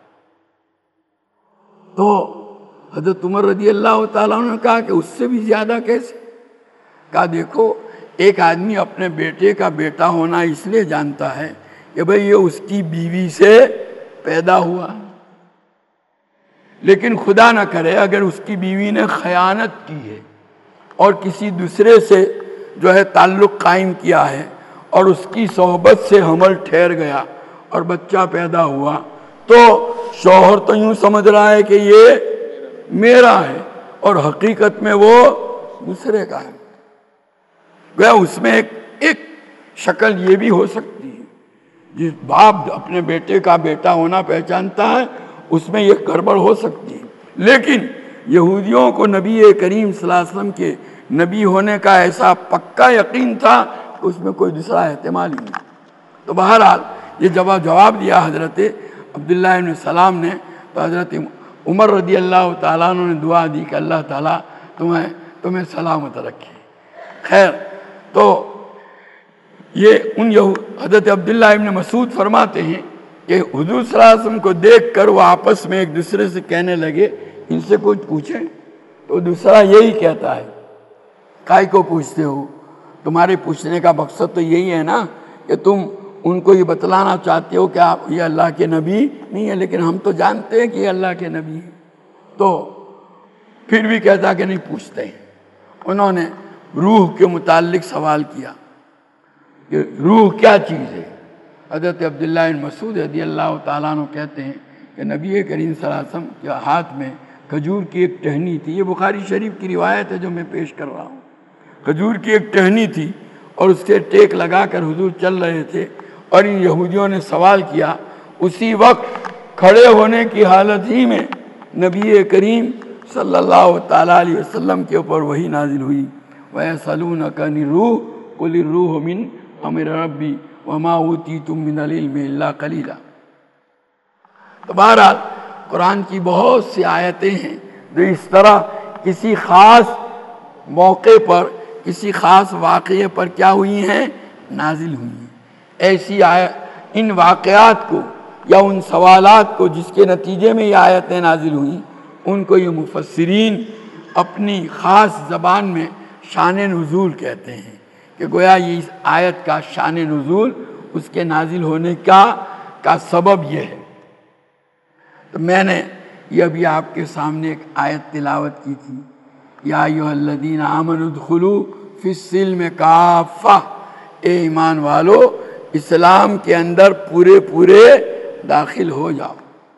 تو حضرت عمر رضی اللہ تعالیٰ عنہ نے کہا کہ اس سے بھی زیادہ کیسے؟ کہا دیکھو ایک آدمی اپنے بیٹے کا بیٹا ہونا اس لیے جانتا ہے کہ بھئی یہ اس کی بیوی سے پیدا ہوا، لیکن خدا نہ کرے اگر اس کی بیوی نے خیانت کی ہے اور کسی دوسرے سے جو ہے تعلق قائم کیا ہے اور اس کی صحبت سے حمل ٹھہر گیا اور بچہ پیدا ہوا، تو شوہر تو یوں سمجھ رہا ہے کہ یہ میرا ہے اور حقیقت میں وہ دوسرے کا ہے۔ گویا اس میں ایک شکل یہ بھی ہو سکتی ہے، جس باپ اپنے بیٹے کا بیٹا ہونا پہچانتا ہے اس میں یہ گڑبڑ ہو سکتی ہے، لیکن یہودیوں کو نبی کریم صلی اللہ علیہ وسلم کے نبی ہونے کا ایسا پکا یقین تھا کہ اس میں کوئی دوسرا احتمال ہی نہیں۔ تو بہرحال یہ جواب دیا حضرت عبداللہ ابن سلام نے، تو حضرت عمر رضی اللہ تعالیٰ عنہ نے دعا دی کہ اللہ تعالیٰ تمہیں سلامت رکھے۔ خیر، تو یہ حضرت عبداللہ ابن مسعود فرماتے ہیں کہ حضور صلی اللہ علیہ وسلم کو دیکھ کر وہ آپس میں ایک دوسرے سے کہنے لگے ان سے کچھ پوچھیں، تو دوسرا یہی کہتا ہے کائے کو پوچھتے ہو؟ تمہارے پوچھنے کا مقصد تو یہی ہے نا کہ تم ان کو یہ بتلانا چاہتے ہو کہ آپ یہ اللہ کے نبی نہیں ہے، لیکن ہم تو جانتے ہیں کہ یہ اللہ کے نبی ہیں۔ تو پھر بھی کہتا کہ نہیں پوچھتے ہیں۔ انہوں نے روح کے متعلق سوال کیا کہ روح کیا چیز ہے؟ حضرت عبداللہ بن مسعود رضی اللہ تعالیٰ عنہ کہتے ہیں کہ نبی کریم صلی اللہ علیہ وسلم کے ہاتھ میں کھجور کی ایک ٹہنی تھی۔ یہ بخاری شریف کی روایت ہے جو میں پیش کر رہا ہوں۔ کھجور کی ایک ٹہنی تھی اور اس سے ٹیک لگا کر حضور چل رہے تھے، اور ان یہودیوں نے سوال کیا۔ اسی وقت کھڑے ہونے کی حالت ہی میں نبی کریم صلی اللہ تعالیٰ علیہ وسلم کے اوپر وحی نازل ہوئی، وَيَسْأَلُونَكَ عَنِ الرُّوحِ قُلِ الرُّوحُ مِنْ أَمْرِ رَبِّي وَمَا أُوتِيتُم مِّنَ الْعِلْمِ إِلَّا قَلِيلًا۔ تو بہرحال قرآن کی بہت سی آیتیں ہیں جو اس طرح کسی خاص موقع پر، کسی خاص واقعے پر کیا ہوئی ہیں، نازل ہوئی ہیں۔ ایسی ان واقعات کو یا ان سوالات کو جس کے نتیجے میں یہ آیتیں نازل ہوئیں، ان کو یہ مفسرین اپنی خاص زبان میں شان نزول کہتے ہیں، کہ گویا یہ اس آیت کا شان نزول، اس کے نازل ہونے کا سبب یہ ہے۔ تو میں نے یہ ابھی آپ کے سامنے ایک آیت تلاوت کی تھی، یا ایھا الذین آمنوا ادخلوا فی السلم کافہ، اے ایمان والو اسلام کے اندر پورے داخل ہو جاؤ۔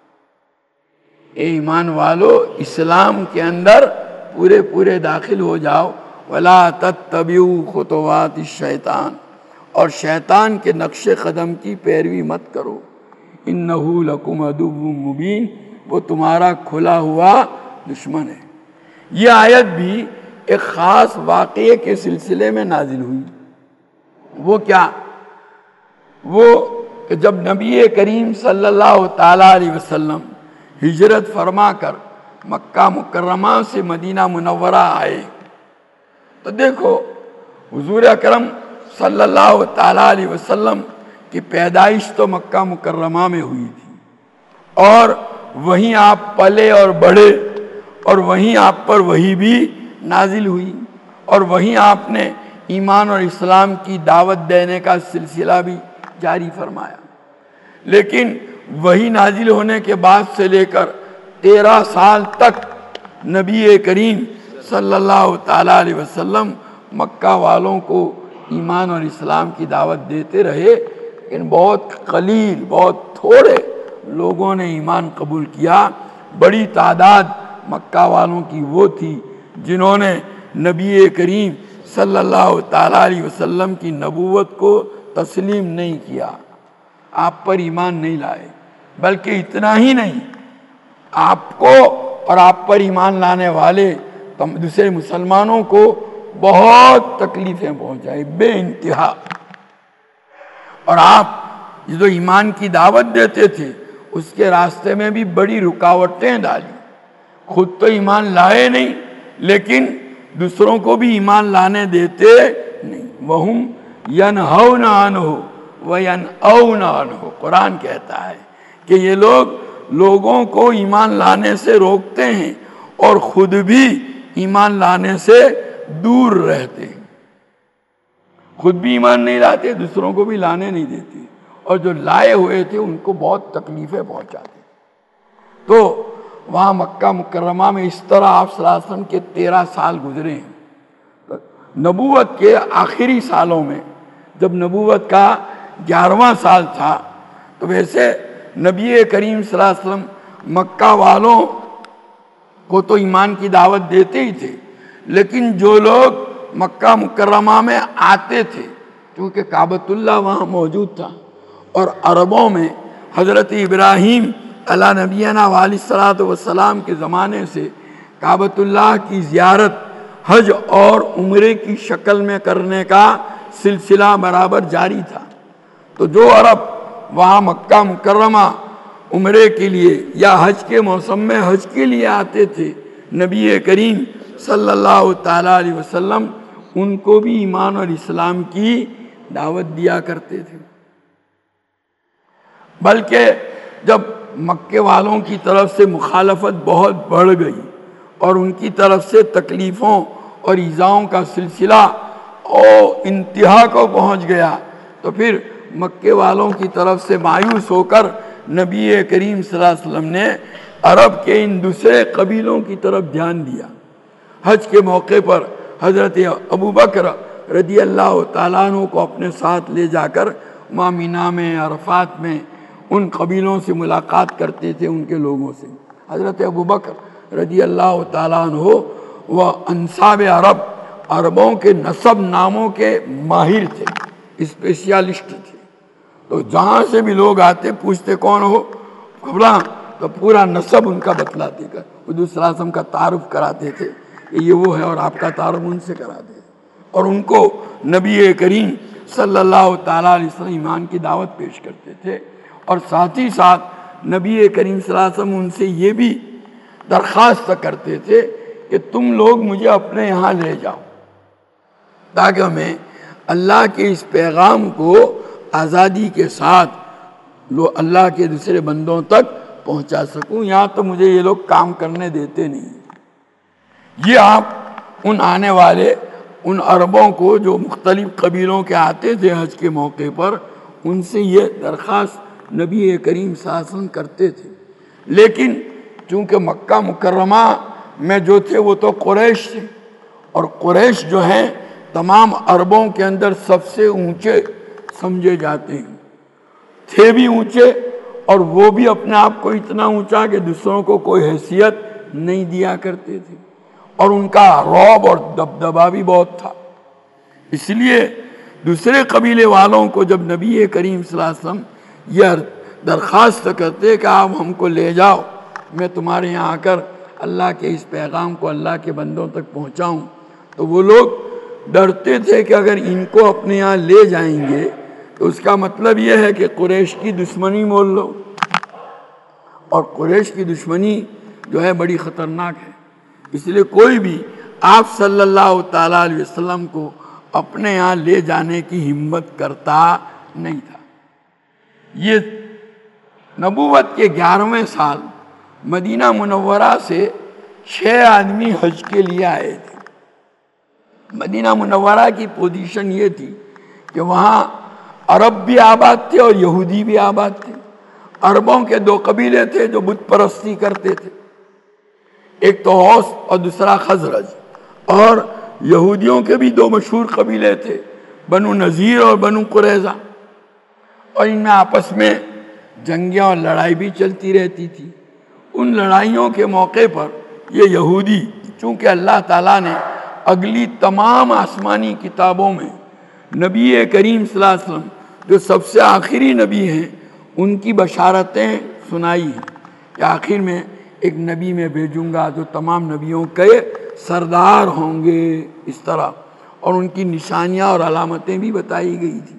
اے ایمان والو اسلام کے اندر پورے داخل ہو جاؤ۔ ولا تتبعوا خطوات الشیطان، اور شیطان کے نقش قدم کی پیروی مت کرو، انہو لکم عدو مبین، وہ تمہارا کھلا ہوا دشمن ہے۔ یہ آیت بھی ایک خاص واقعے کے سلسلے میں نازل ہوئی۔ وہ کیا؟ وہ کہ جب نبی کریم صلی اللہ تعالی علیہ وسلم ہجرت فرما کر مکہ مکرمہ سے مدینہ منورہ آئے، تو دیکھو حضور اکرم صلی اللہ تعالی علیہ وسلم کی پیدائش تو مکہ مکرمہ میں ہوئی تھی، اور وہیں آپ پلے اور بڑھے، اور وہیں آپ پر وحی بھی نازل ہوئی، اور وہیں آپ نے ایمان اور اسلام کی دعوت دینے کا سلسلہ بھی جاری فرمایا۔ لیکن وحی نازل ہونے کے بعد سے لے کر 13 سال تک نبی کریم صلی اللہ تعالی علیہ وسلم مکہ والوں کو ایمان اور اسلام کی دعوت دیتے رہے، لیکن بہت قلیل، بہت تھوڑے لوگوں نے ایمان قبول کیا۔ بڑی تعداد مکہ والوں کی وہ تھی جنہوں نے نبی کریم صلی اللہ تعالی علیہ وسلم کی نبوت کو تسلیم نہیں کیا، آپ پر ایمان نہیں لائے۔ بلکہ اتنا ہی نہیں، آپ کو اور آپ پر ایمان لانے والے دوسرے مسلمانوں کو بہت تکلیفیں پہنچائی، بے انتہا۔ اور آپ جو ایمان کی دعوت دیتے تھے اس کے راستے میں بھی بڑی رکاوٹیں ڈالی۔ خود تو ایمان لائے نہیں، لیکن دوسروں کو بھی ایمان لانے دیتے نہیں۔ وَهُمْ يَنْهَوْنَ عَنْهُ وَيَنْأَوْنَ عَنْهُ، قرآن کہتا ہے کہ یہ لوگ لوگوں کو ایمان لانے سے روکتے ہیں اور خود بھی ایمان لانے سے دور رہتے ہیں۔ خود بھی ایمان نہیں لاتے، دوسروں کو بھی لانے نہیں دیتے، اور جو لائے ہوئے تھے ان کو بہت تکلیفیں پہنچاتے۔ تو وہاں مکہ مکرمہ میں اس طرح آپ صلی اللہ علیہ وسلم کے 13 سال گزرے ہیں۔ نبوت کے آخری سالوں میں جب نبوت کا 11واں سال تھا، تو ویسے نبی کریم صلی اللہ علیہ وسلم مکہ والوں کو تو ایمان کی دعوت دیتے ہی تھے، لیکن جو لوگ مکہ مکرمہ میں آتے تھے، کیونکہ کعبۃ اللہ وہاں موجود تھا، اور عربوں میں حضرت ابراہیم علیہ نبینا علیہ الصلوۃ والسلام کے زمانے سے کعبۃ اللہ کی زیارت حج اور عمرے کی شکل میں کرنے کا سلسلہ برابر جاری تھا۔ تو جو عرب وہاں مکہ مکرمہ عمرے کے لیے یا حج کے موسم میں حج کے لیے آتے تھے، نبی کریم صلی اللہ تعالی علیہ وسلم ان کو بھی ایمان اور اسلام کی دعوت دیا کرتے تھے۔ بلکہ جب مکے والوں کی طرف سے مخالفت بہت بڑھ گئی اور ان کی طرف سے تکلیفوں اور ایذاؤں کا سلسلہ انتہا کو پہنچ گیا، تو پھر مکے والوں کی طرف سے مایوس ہو کر نبی کریم صلی اللہ علیہ وسلم نے عرب کے ان دوسرے قبیلوں کی طرف دھیان دیا۔ حج کے موقع پر حضرت ابو بکر رضی اللہ تعالیٰ عنہ کو اپنے ساتھ لے جا کر وہاں مینا میں، عرفات میں ان قبیلوں سے ملاقات کرتے تھے، ان کے لوگوں سے۔ حضرت ابو بکر رضی اللہ تعالیٰ عنہ وہ انصاب عرب، عربوں کے نسب ناموں کے ماہر تھے، اسپیشلسٹ تھے۔ تو جہاں سے بھی لوگ آتے پوچھتے کون ہو فلاں، تو پورا نسب ان کا بتلاتے، حضور صلی اللہ علیہ وسلم کا تعارف کراتے تھے کہ یہ وہ ہے، اور آپ کا تعارف ان سے کراتے، اور ان کو نبی کریم صلی اللہ تعالیٰ علیہ وسلم ایمان کی دعوت پیش کرتے تھے۔ اور ساتھ ہی ساتھ نبی کریم صلی اللہ علیہ وسلم ان سے یہ بھی درخواست کرتے تھے کہ تم لوگ مجھے اپنے یہاں لے جاؤ، تاکہ میں اللہ کے اس پیغام کو آزادی کے ساتھ اللہ کے دوسرے بندوں تک پہنچا سکوں، یہاں تو مجھے یہ لوگ کام کرنے دیتے نہیں۔ یہ آپ ان آنے والے ان عربوں کو جو مختلف قبیلوں کے آتے تھے حج کے موقع پر، ان سے یہ درخواست نبی کریم صلی اللہ علیہ وسلم کرتے تھے۔ لیکن چونکہ مکہ مکرمہ میں جو تھے وہ تو قریش تھے، اور قریش جو ہیں تمام عربوں کے اندر سب سے اونچے سمجھے جاتے ہیں، تھے بھی اونچے، اور وہ بھی اپنے آپ کو اتنا اونچا کہ دوسروں کو کوئی حیثیت نہیں دیا کرتے تھے، اور ان کا رعب اور دبدبا بھی بہت تھا۔ اس لیے دوسرے قبیلے والوں کو جب نبی کریم صلی اللہ علیہ وسلم یہ درخواست کرتے کہ آپ ہم کو لے جاؤ، میں تمہارے یہاں آ کر اللہ کے اس پیغام کو اللہ کے بندوں تک پہنچاؤں، تو وہ لوگ ڈرتے تھے کہ اگر ان کو اپنے یہاں لے جائیں گے تو اس کا مطلب یہ ہے کہ قریش کی دشمنی مول لو، اور قریش کی دشمنی جو ہے بڑی خطرناک ہے۔ اس لیے کوئی بھی آپ صلی اللہ تعالیٰ علیہ وسلم کو اپنے یہاں لے جانے کی ہمت کرتا نہیں تھا۔ یہ نبوت کے 11ویں سال مدینہ منورہ سے 6 آدمی حج کے لیے آئے تھے۔ مدینہ منورہ کی پوزیشن یہ تھی کہ وہاں عرب بھی آباد تھے اور یہودی بھی آباد تھے۔ عربوں کے 2 قبیلے تھے جو بت پرستی کرتے تھے، ایک تو اوس اور دوسرا خزرج، اور یہودیوں کے بھی 2 مشہور قبیلے تھے، بنو نذیر اور بنو قریظہ، اور ان میں آپس میں جنگیں اور لڑائی بھی چلتی رہتی تھی۔ ان لڑائیوں کے موقع پر یہ یہودی، چونکہ اللہ تعالیٰ نے اگلی تمام آسمانی کتابوں میں نبی کریم صلی اللہ علیہ وسلم جو سب سے آخری نبی ہیں ان کی بشارتیں سنائی ہیں کہ آخر میں ایک نبی میں بھیجوں گا جو تمام نبیوں کے سردار ہوں گے، اس طرح، اور ان کی نشانیاں اور علامتیں بھی بتائی گئی تھی۔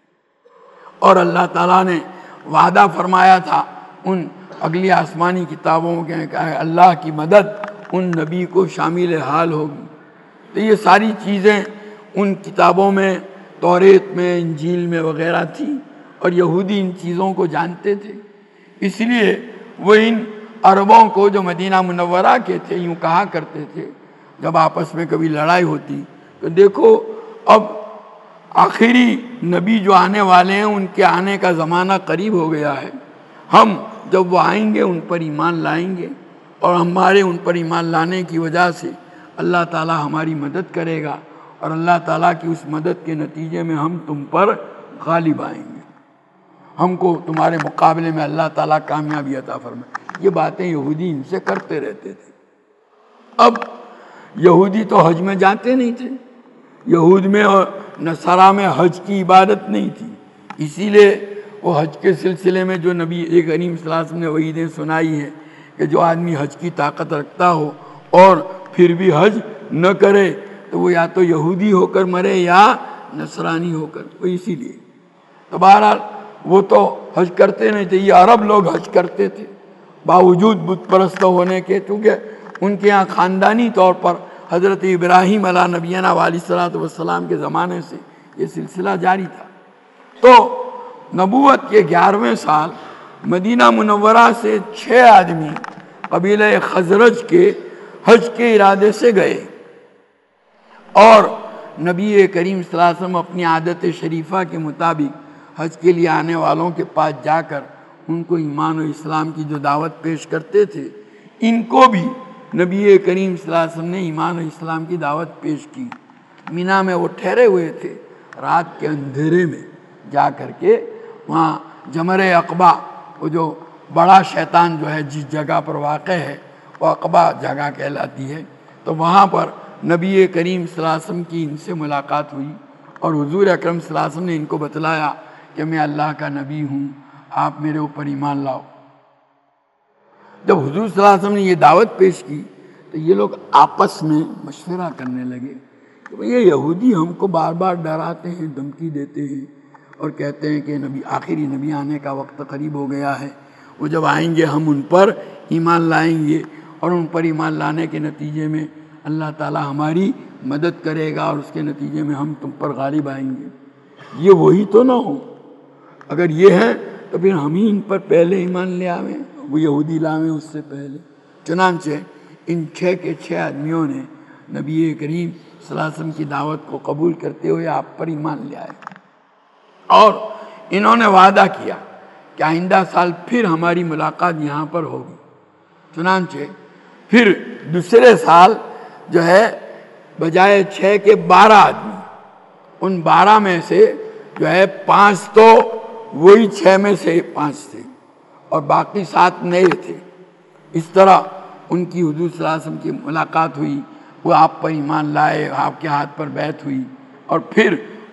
اور اللہ تعالیٰ نے وعدہ فرمایا تھا ان اگلی آسمانی کتابوں کے کہ اللہ کی مدد ان نبی کو شامل حال ہوگی۔ تو یہ ساری چیزیں ان کتابوں میں، توریت میں، انجیل میں وغیرہ تھیں، اور یہودی ان چیزوں کو جانتے تھے۔ اس لیے وہ ان عربوں کو جو مدینہ منورہ کے تھے یوں کہا کرتے تھے جب آپس میں کبھی لڑائی ہوتی تو دیکھو اب آخری نبی جو آنے والے ہیں ان کے آنے کا زمانہ قریب ہو گیا ہے، ہم جب وہ آئیں گے ان پر ایمان لائیں گے، اور ہمارے ان پر ایمان لانے کی وجہ سے اللہ تعالیٰ ہماری مدد کرے گا، اور اللہ تعالیٰ کی اس مدد کے نتیجے میں ہم تم پر غالب آئیں گے، ہم کو تمہارے مقابلے میں اللہ تعالیٰ کامیابی عطا فرمائے۔ یہ باتیں یہودی ان سے کرتے رہتے تھے۔ اب یہودی تو حج میں جاتے نہیں تھے، یہود میں اور نصارہ میں حج کی عبادت نہیں تھی، اسی لیے وہ حج کے سلسلے میں جو نبی کریم صلی اللہ علیہ وسلم نے وعیدیں سنائی ہیں کہ جو آدمی حج کی طاقت رکھتا ہو اور پھر بھی حج نہ کرے تو وہ یا تو یہودی ہو کر مرے یا نصرانی ہو کر۔ وہ اسی لیے تو بہرحال وہ تو حج کرتے نہیں تھے، یہ عرب لوگ حج کرتے تھے باوجود بت پرست ہونے کے، چونکہ ان کے یہاں خاندانی طور پر حضرت ابراہیم علیہ نبینا علیہ الصلوۃ والسلام کے زمانے سے یہ سلسلہ جاری تھا۔ تو نبوت کے 11ویں سال مدینہ منورہ سے 6 آدمی قبیلہ خزرج کے حج کے ارادے سے گئے، اور نبی کریم صلی اللہ علیہ وسلم اپنی عادت شریفہ کے مطابق حج کے لیے آنے والوں کے پاس جا کر ان کو ایمان و اسلام کی جو دعوت پیش کرتے تھے، ان کو بھی نبی کریم صلی اللہ علیہ وسلم نے ایمان و اسلام کی دعوت پیش کی۔ مینا میں وہ ٹھہرے ہوئے تھے، رات کے اندھیرے میں جا کر کے وہاں جمر عقبہ، وہ جو بڑا شیطان جو ہے جس جگہ پر واقع ہے وہ عقبہ جگہ کہلاتی ہے، تو وہاں پر نبی کریم صلی اللہ علیہ وسلم کی ان سے ملاقات ہوئی، اور حضور اکرم صلی اللہ علیہ وسلم نے ان کو بتلایا کہ میں اللہ کا نبی ہوں، آپ میرے اوپر ایمان لاؤ۔ جب حضور صلی اللہ علیہ وسلم نے یہ دعوت پیش کی تو یہ لوگ آپس میں مشورہ کرنے لگے کہ یہ یہودی ہم کو بار بار ڈراتے ہیں، دھمکی دیتے ہیں، اور کہتے ہیں کہ آخری نبی آنے کا وقت قریب ہو گیا ہے، وہ جب آئیں گے ہم ان پر ایمان لائیں گے، اور ان پر ایمان لانے کے نتیجے میں اللہ تعالیٰ ہماری مدد کرے گا، اور اس کے نتیجے میں ہم تم پر غالب آئیں گے۔ یہ وہی تو نہ ہو، اگر یہ ہے تو پھر ہم ہی ان پر پہلے ایمان لے آویں، وہ یہودی لاویں اس سے پہلے۔ چنانچہ ان 6 کے 6 آدمیوں نے نبی کریم صلی اللہ علیہ وسلم کی دعوت کو قبول کرتے ہوئے آپ پر ایمان لے آئے، اور انہوں نے وعدہ کیا کہ آئندہ سال پھر ہماری ملاقات یہاں پر ہوگی۔ چنانچہ پھر دوسرے سال جو ہے بجائے 6 کے 12 آدمی، ان 12 میں سے جو ہے 5 تو وہی 6 میں سے 5 تھے، اور باقی 7 نئے تھے۔ اس طرح ان کی حضور صلی اللہ علیہ وسلم کی ملاقات ہوئی، وہ آپ پر ایمان لائے، آپ کے ہاتھ پر بیعت ہوئی، اور پھر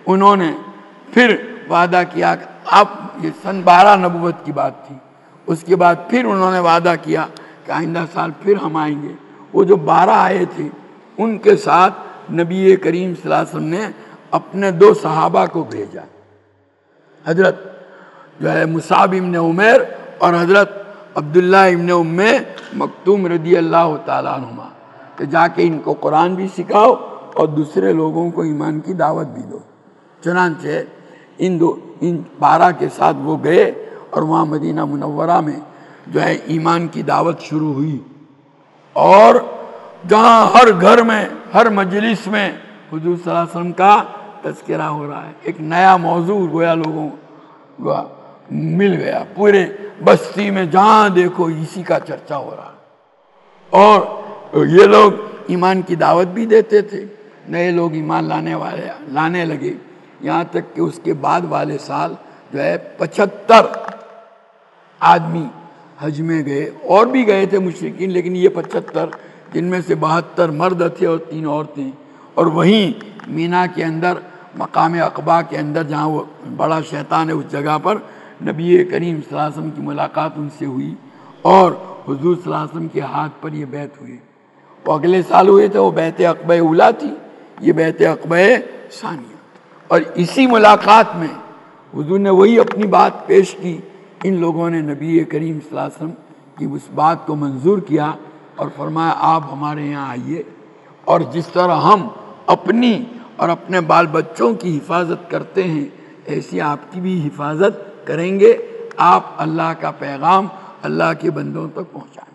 انہوں نے پھر وعدہ کیا کہ اب یہ سن 12 نبوت کی بات تھی، اس کے بعد پھر انہوں نے وعدہ کیا کہ آئندہ سال پھر ہم آئیں گے۔ وہ جو 12 آئے تھے ان کے ساتھ نبی کریم صلی اللہ علیہ وسلم نے اپنے 2 صحابہ کو بھیجا، حضرت جو ہے مصعب ابن عمیر اور حضرت عبداللہ ابن ام مکتوم رضی اللہ تعالیٰ عنہما، کہ جا کے ان کو قرآن بھی سکھاؤ اور دوسرے لوگوں کو ایمان کی دعوت بھی دو۔ چنانچہ ان 12 کے ساتھ وہ گئے اور وہاں مدینہ منورہ میں جو ہے ایمان کی دعوت شروع ہوئی، اور جہاں ہر گھر میں ہر مجلس میں حضور صلی اللہ علیہ وسلم کا تذکرہ ہو رہا ہے، ایک نیا موضوع گویا لوگوں کو مل گیا، پورے بستی میں جہاں دیکھو اسی کا چرچا ہو رہا ہے۔ اور یہ لوگ ایمان کی دعوت بھی دیتے تھے، نئے لوگ ایمان لانے لگے، یہاں تک کہ اس کے بعد والے سال جو ہے 75 آدمی حج میں گئے، اور بھی گئے تھے مشرکین، لیکن یہ 75 جن میں سے 72 مرد تھے اور 3 عورتیں، اور وہیں مینا کے اندر مقام عقبہ کے اندر جہاں وہ بڑا شیطان ہے اس جگہ پر نبی کریم صلی اللہ علیہ وسلم کی ملاقات ان سے ہوئی، اور حضور صلی اللہ علیہ وسلم کے ہاتھ پر یہ بیعت ہوئے۔ وہ اگلے سال ہوئے تھے، وہ بیعت عقبہ اولیٰ تھی، یہ بیعت عقبہ ثانیہ، اور اسی ملاقات میں حضور نے وہی اپنی بات پیش کی۔ ان لوگوں نے نبی کریم صلی اللہ علیہ وسلم کی اس بات کو منظور کیا اور فرمایا آپ ہمارے یہاں آئیے، اور جس طرح ہم اپنی اور اپنے بال بچوں کی حفاظت کرتے ہیں ایسی آپ کی بھی حفاظت کریں گے، آپ اللہ کا پیغام اللہ کے بندوں تک پہنچائیں۔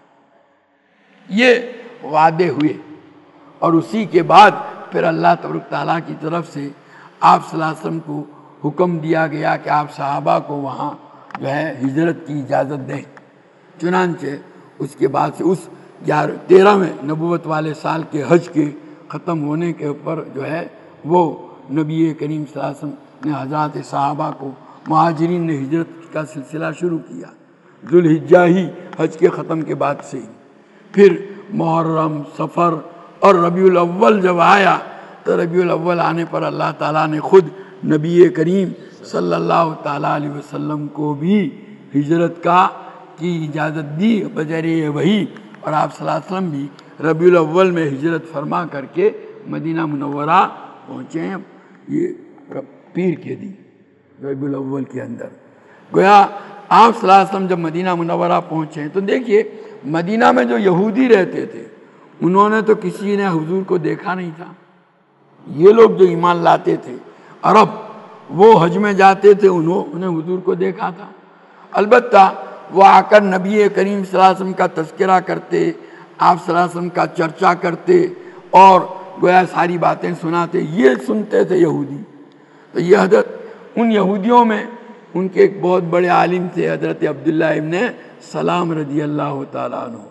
یہ وعدے ہوئے، اور اسی کے بعد پھر اللہ تبارک تعالیٰ کی طرف سے آپ صلی اللہ علیہ وسلم کو حکم دیا گیا کہ آپ صحابہ کو وہاں جو ہے ہجرت کی اجازت دیں۔ چنانچہ اس کے بعد سے اس 13ویں نبوت والے سال کے حج کے ختم ہونے کے اوپر جو ہے وہ نبی کریم صلی اللہ علیہ وسلم نے حضرات صحابہ کو، مہاجرین نے ہجرت کا سلسلہ شروع کیا ذوالحجہ ہی حج کے ختم کے بعد سے۔ پھر محرم، سفر اور ربیع الاول جب آیا تو ربیع الاول آنے پر اللہ تعالیٰ نے خود نبی کریم صلی اللہ تعالیٰ علیہ وسلم کو بھی ہجرت کی اجازت دی بذریعہ وحی، اور آپ صلی اللہ علیہ وسلم بھی ربیع الاول میں ہجرت فرما کر کے مدینہ منورہ پہنچے ہیں، یہ پیر کے دن ربیع الاول کے اندر۔ گویا آپ صلی اللہ علیہ وسلم جب مدینہ منورہ پہنچے تو دیکھیے مدینہ میں جو یہودی رہتے تھے انہوں نے تو کسی نے حضور کو دیکھا نہیں تھا، یہ لوگ جو ایمان لاتے تھے عرب وہ حج میں جاتے تھے انہیں حضور کو دیکھا تھا۔ البتہ وہ آ کر نبی کریم صلی اللہ علیہ وسلم کا تذکرہ کرتے، آپ صلی اللہ علیہ وسلم کا چرچا کرتے اور گویا ساری باتیں سناتے، یہ سنتے تھے یہودی۔ تو یہ حضرت ان یہودیوں میں ان کے ایک بہت بڑے عالم تھے حضرت عبداللہ ابن سلام رضی اللہ تعالیٰ عنہ،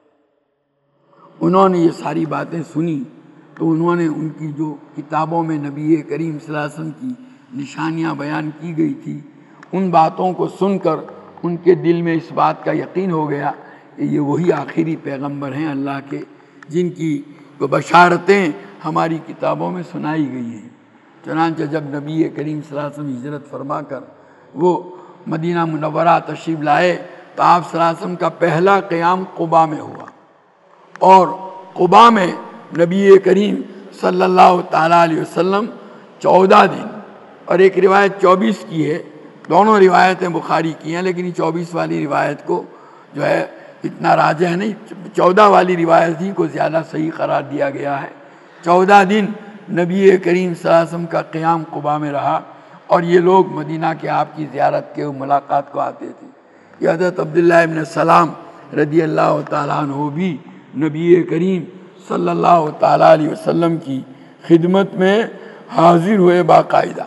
انہوں نے یہ ساری باتیں سنی تو انہوں نے ان کی جو کتابوں میں نبی کریم صلی اللہ علیہ وسلم کی نشانیاں بیان کی گئی تھی ان باتوں کو سن کر ان کے دل میں اس بات کا یقین ہو گیا کہ یہ وہی آخری پیغمبر ہیں اللہ کے جن کی بشارتیں ہماری کتابوں میں سنائی گئی ہیں۔ چنانچہ جب نبی کریم صلی اللہ علیہ وسلم ہجرت فرما کر وہ مدینہ منورہ تشریف لائے تو آپ صلی اللہ علیہ وسلم کا پہلا قیام قباء میں ہوا، اور قباء میں نبی کریم صلی اللہ تعالیٰ علیہ وسلم 14 دن، اور ایک روایت 24 کی ہے، دونوں روایتیں بخاری کی ہیں لیکن 24 والی روایت کو جو ہے اتنا راجح نہیں، 14 والی روایت ہی کو زیادہ صحیح قرار دیا گیا ہے۔ 14 دن نبی کریم صلی اللہ علیہ وسلم کا قیام قباء میں رہا، اور یہ لوگ مدینہ کے آپ کی زیارت کے ملاقات کو آتے تھے۔ یہ حضرت عبداللہ ابن سلام رضی اللہ تعالیٰ عنہ بھی نبی کریم صلی اللہ تعالیٰ علیہ وسلم کی خدمت میں حاضر ہوئے باقاعدہ،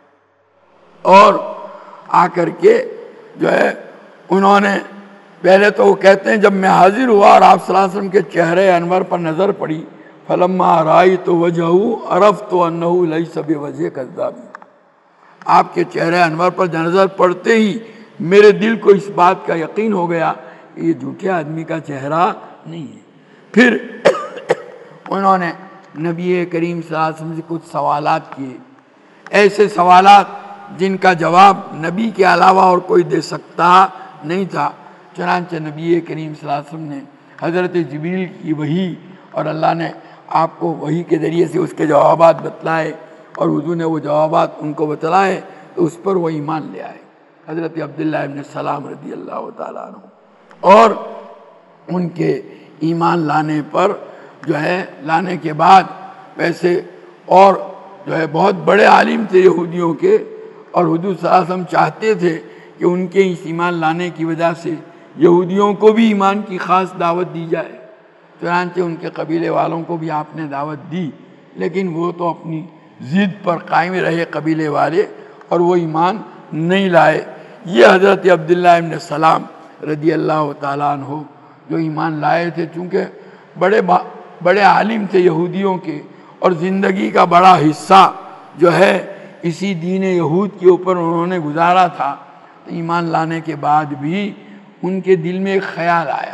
اور آ کر کے جو ہے انہوں نے پہلے تو وہ کہتے ہیں جب میں حاضر ہوا اور آپ صلی اللہ علیہ وسلم کے چہرے انور پر نظر پڑی فلما رأیت وجهه عرفت انه ليس بوجه کذاب، آپ کے چہرے انور پر نظر پڑتے ہی میرے دل کو اس بات کا یقین ہو گیا کہ یہ جھوٹے آدمی کا چہرہ نہیں ہے۔ پھر انہوں نے نبی کریم صلی اللہ علیہ وسلم سے کچھ سوالات کیے، ایسے سوالات جن کا جواب نبی کے علاوہ اور کوئی دے سکتا نہیں تھا۔ چنانچہ نبی کریم صلی اللہ علیہ وسلم نے حضرت جبریل کی وحی اور اللہ نے آپ کو وحی کے ذریعے سے اس کے جوابات بتلائے اور حضور نے وہ جوابات ان کو بتلائے تو اس پر وہ ایمان لے آئے، حضرت عبداللہ ابن سلام رضی اللہ تعالیٰ عنہ۔ اور ان کے ایمان لانے پر لانے کے بعد ویسے اور بہت بڑے عالم تھے یہودیوں کے، اور حضور صلی اللہ علیہ وسلم چاہتے تھے کہ ان کے اس ایمان لانے کی وجہ سے یہودیوں کو بھی ایمان کی خاص دعوت دی جائے۔ چنانچہ ان کے قبیلے والوں کو بھی آپ نے دعوت دی، لیکن وہ تو اپنی ضد پر قائم رہے قبیلے والے، اور وہ ایمان نہیں لائے۔ یہ حضرت عبداللہ ابن سلام رضی اللہ تعالیٰ عنہ جو ایمان لائے تھے، چونکہ بڑے عالم تھے یہودیوں کے، اور زندگی کا بڑا حصہ اسی دین یہود کے اوپر انہوں نے گزارا تھا، تو ایمان لانے کے بعد بھی ان کے دل میں ایک خیال آیا۔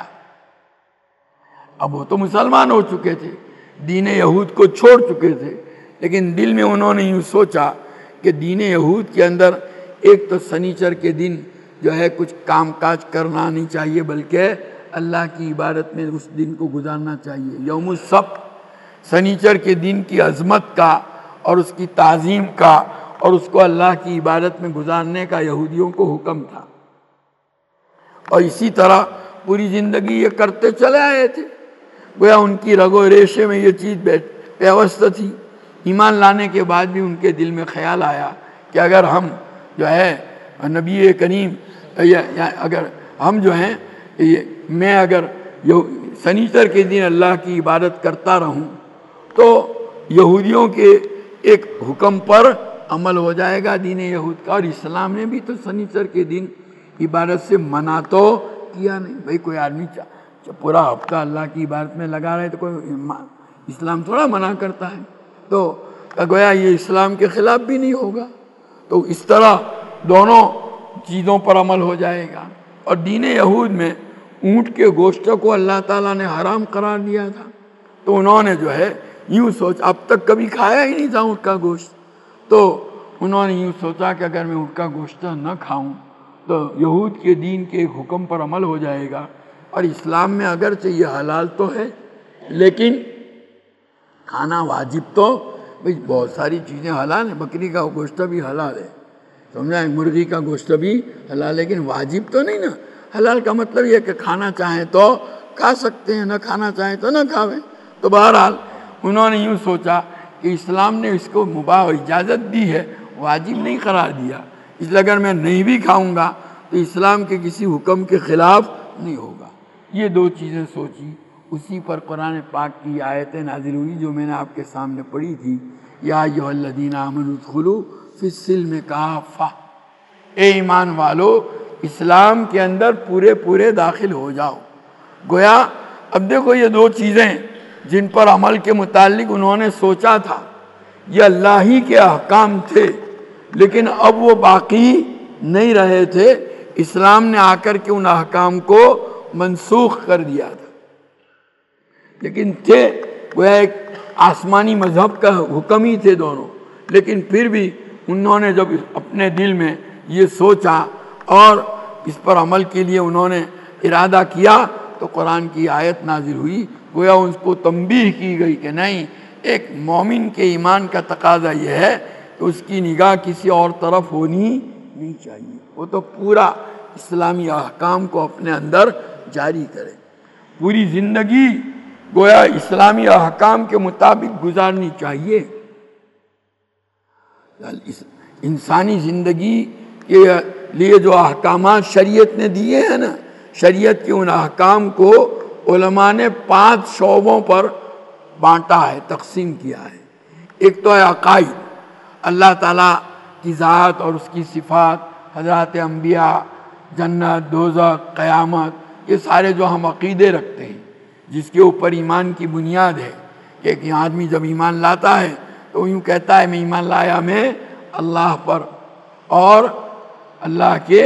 اب وہ تو مسلمان ہو چکے تھے، دین یہود کو چھوڑ چکے تھے، لیکن دل میں انہوں نے یوں سوچا کہ دین یہود کے اندر ایک تو سنیچر کے دن کچھ کام کاج کرنا نہیں چاہیے، بلکہ اللہ کی عبادت میں اس دن کو گزارنا چاہیے۔ یوم السبت سنیچر کے دن کی عظمت کا اور اس کی تعظیم کا اور اس کو اللہ کی عبادت میں گزارنے کا یہودیوں کو حکم تھا، اور اسی طرح پوری زندگی یہ کرتے چلے آئے تھے، گویا ان کی رگ و ریشے میں یہ چیز پیوست تھی۔ ایمان لانے کے بعد بھی ان کے دل میں خیال آیا کہ اگر ہم نبی کریم اگر ہم میں اگر سنیچر کے دن اللہ کی عبادت کرتا رہوں تو یہودیوں کے ایک حکم پر عمل ہو جائے گا دین یہود کا، اور اسلام نے بھی تو سنیچر کے دن عبادت سے منع تو کیا نہیں۔ بھئی کوئی آدمی پورا ہفتہ اللہ کی عبادت میں لگا رہے تو کوئی اسلام تھوڑا منع کرتا ہے، تو گویا یہ اسلام کے خلاف بھی نہیں ہوگا، تو اس طرح دونوں چیزوں پر عمل ہو جائے گا۔ اور دین یہود میں اونٹ کے گوشت کو اللہ تعالیٰ نے حرام قرار دیا تھا، تو انہوں نے یوں سوچ، اب تک کبھی کھایا ہی نہیں تھا اونٹ کا گوشت، تو انہوں نے یوں سوچا کہ اگر میں اونٹ کا گوشت نہ کھاؤں تو یہود کے دین کے ایک حکم پر عمل ہو جائے گا، اور اسلام میں اگرچہ یہ حلال تو ہے لیکن کھانا واجب تو بہت ساری چیزیں حلال ہیں، بکری کا گوشت بھی حلال ہے، سمجھا، مرغی کا گوشت بھی حلال، لیکن واجب تو نہیں نا۔ حلال کا مطلب یہ کہ کھانا چاہیں تو کھا سکتے ہیں، نہ کھانا چاہیں تو نہ کھاویں۔ تو بہرحال انہوں نے یوں سوچا کہ اسلام نے اس کو مباح و اجازت دی ہے، واجب نہیں قرار دیا، اس لیے اگر میں نہیں بھی کھاؤں گا تو اسلام کے کسی حکم کے خلاف نہیں ہوگا۔ یہ دو چیزیں سوچی، اسی پر قرآن پاک کی آیتیں نازل ہوئی جو میں نے آپ کے سامنے پڑھی تھی، یا ایھا الذین آمنوا ادخلوا فی السلم کافہ، اے ایمان والو اسلام کے اندر پورے داخل ہو جاؤ۔ گویا اب دیکھو یہ دو چیزیں جن پر عمل کے متعلق انہوں نے سوچا تھا، یہ اللہ ہی کے احکام تھے، لیکن اب وہ باقی نہیں رہے تھے، اسلام نے آ کر کے ان احکام کو منسوخ کر دیا تھا، لیکن تھے وہ ایک آسمانی مذہب کا حکم ہی تھے دونوں، لیکن پھر بھی انہوں نے جب اپنے دل میں یہ سوچا اور اس پر عمل کے لیے انہوں نے ارادہ کیا تو قرآن کی آیت نازل ہوئی، گویا اس کو تنبیہ کی گئی کہ نہیں، ایک مومن کے ایمان کا تقاضا یہ ہے کہ اس کی نگاہ کسی اور طرف ہونی نہیں چاہیے، وہ تو پورا اسلامی احکام کو اپنے اندر جاری کرے، پوری زندگی گویا اسلامی احکام کے مطابق گزارنی چاہیے۔ انسانی زندگی کے لیے جو احکامات شریعت نے دیے ہیں نا، شریعت کے ان احکام کو علماء نے 5 شعبوں پر بانٹا ہے، تقسیم کیا ہے۔ ایک تو ہے عقائد، اللہ تعالیٰ کی ذات اور اس کی صفات، حضرات انبیاء، جنت، دوزخ، قیامت، یہ سارے جو ہم عقیدے رکھتے ہیں جس کے اوپر ایمان کی بنیاد ہے کہ ایک آدمی جب ایمان لاتا ہے تو یوں کہتا ہے میں ایمان لایا میں اللہ پر اور اللہ کے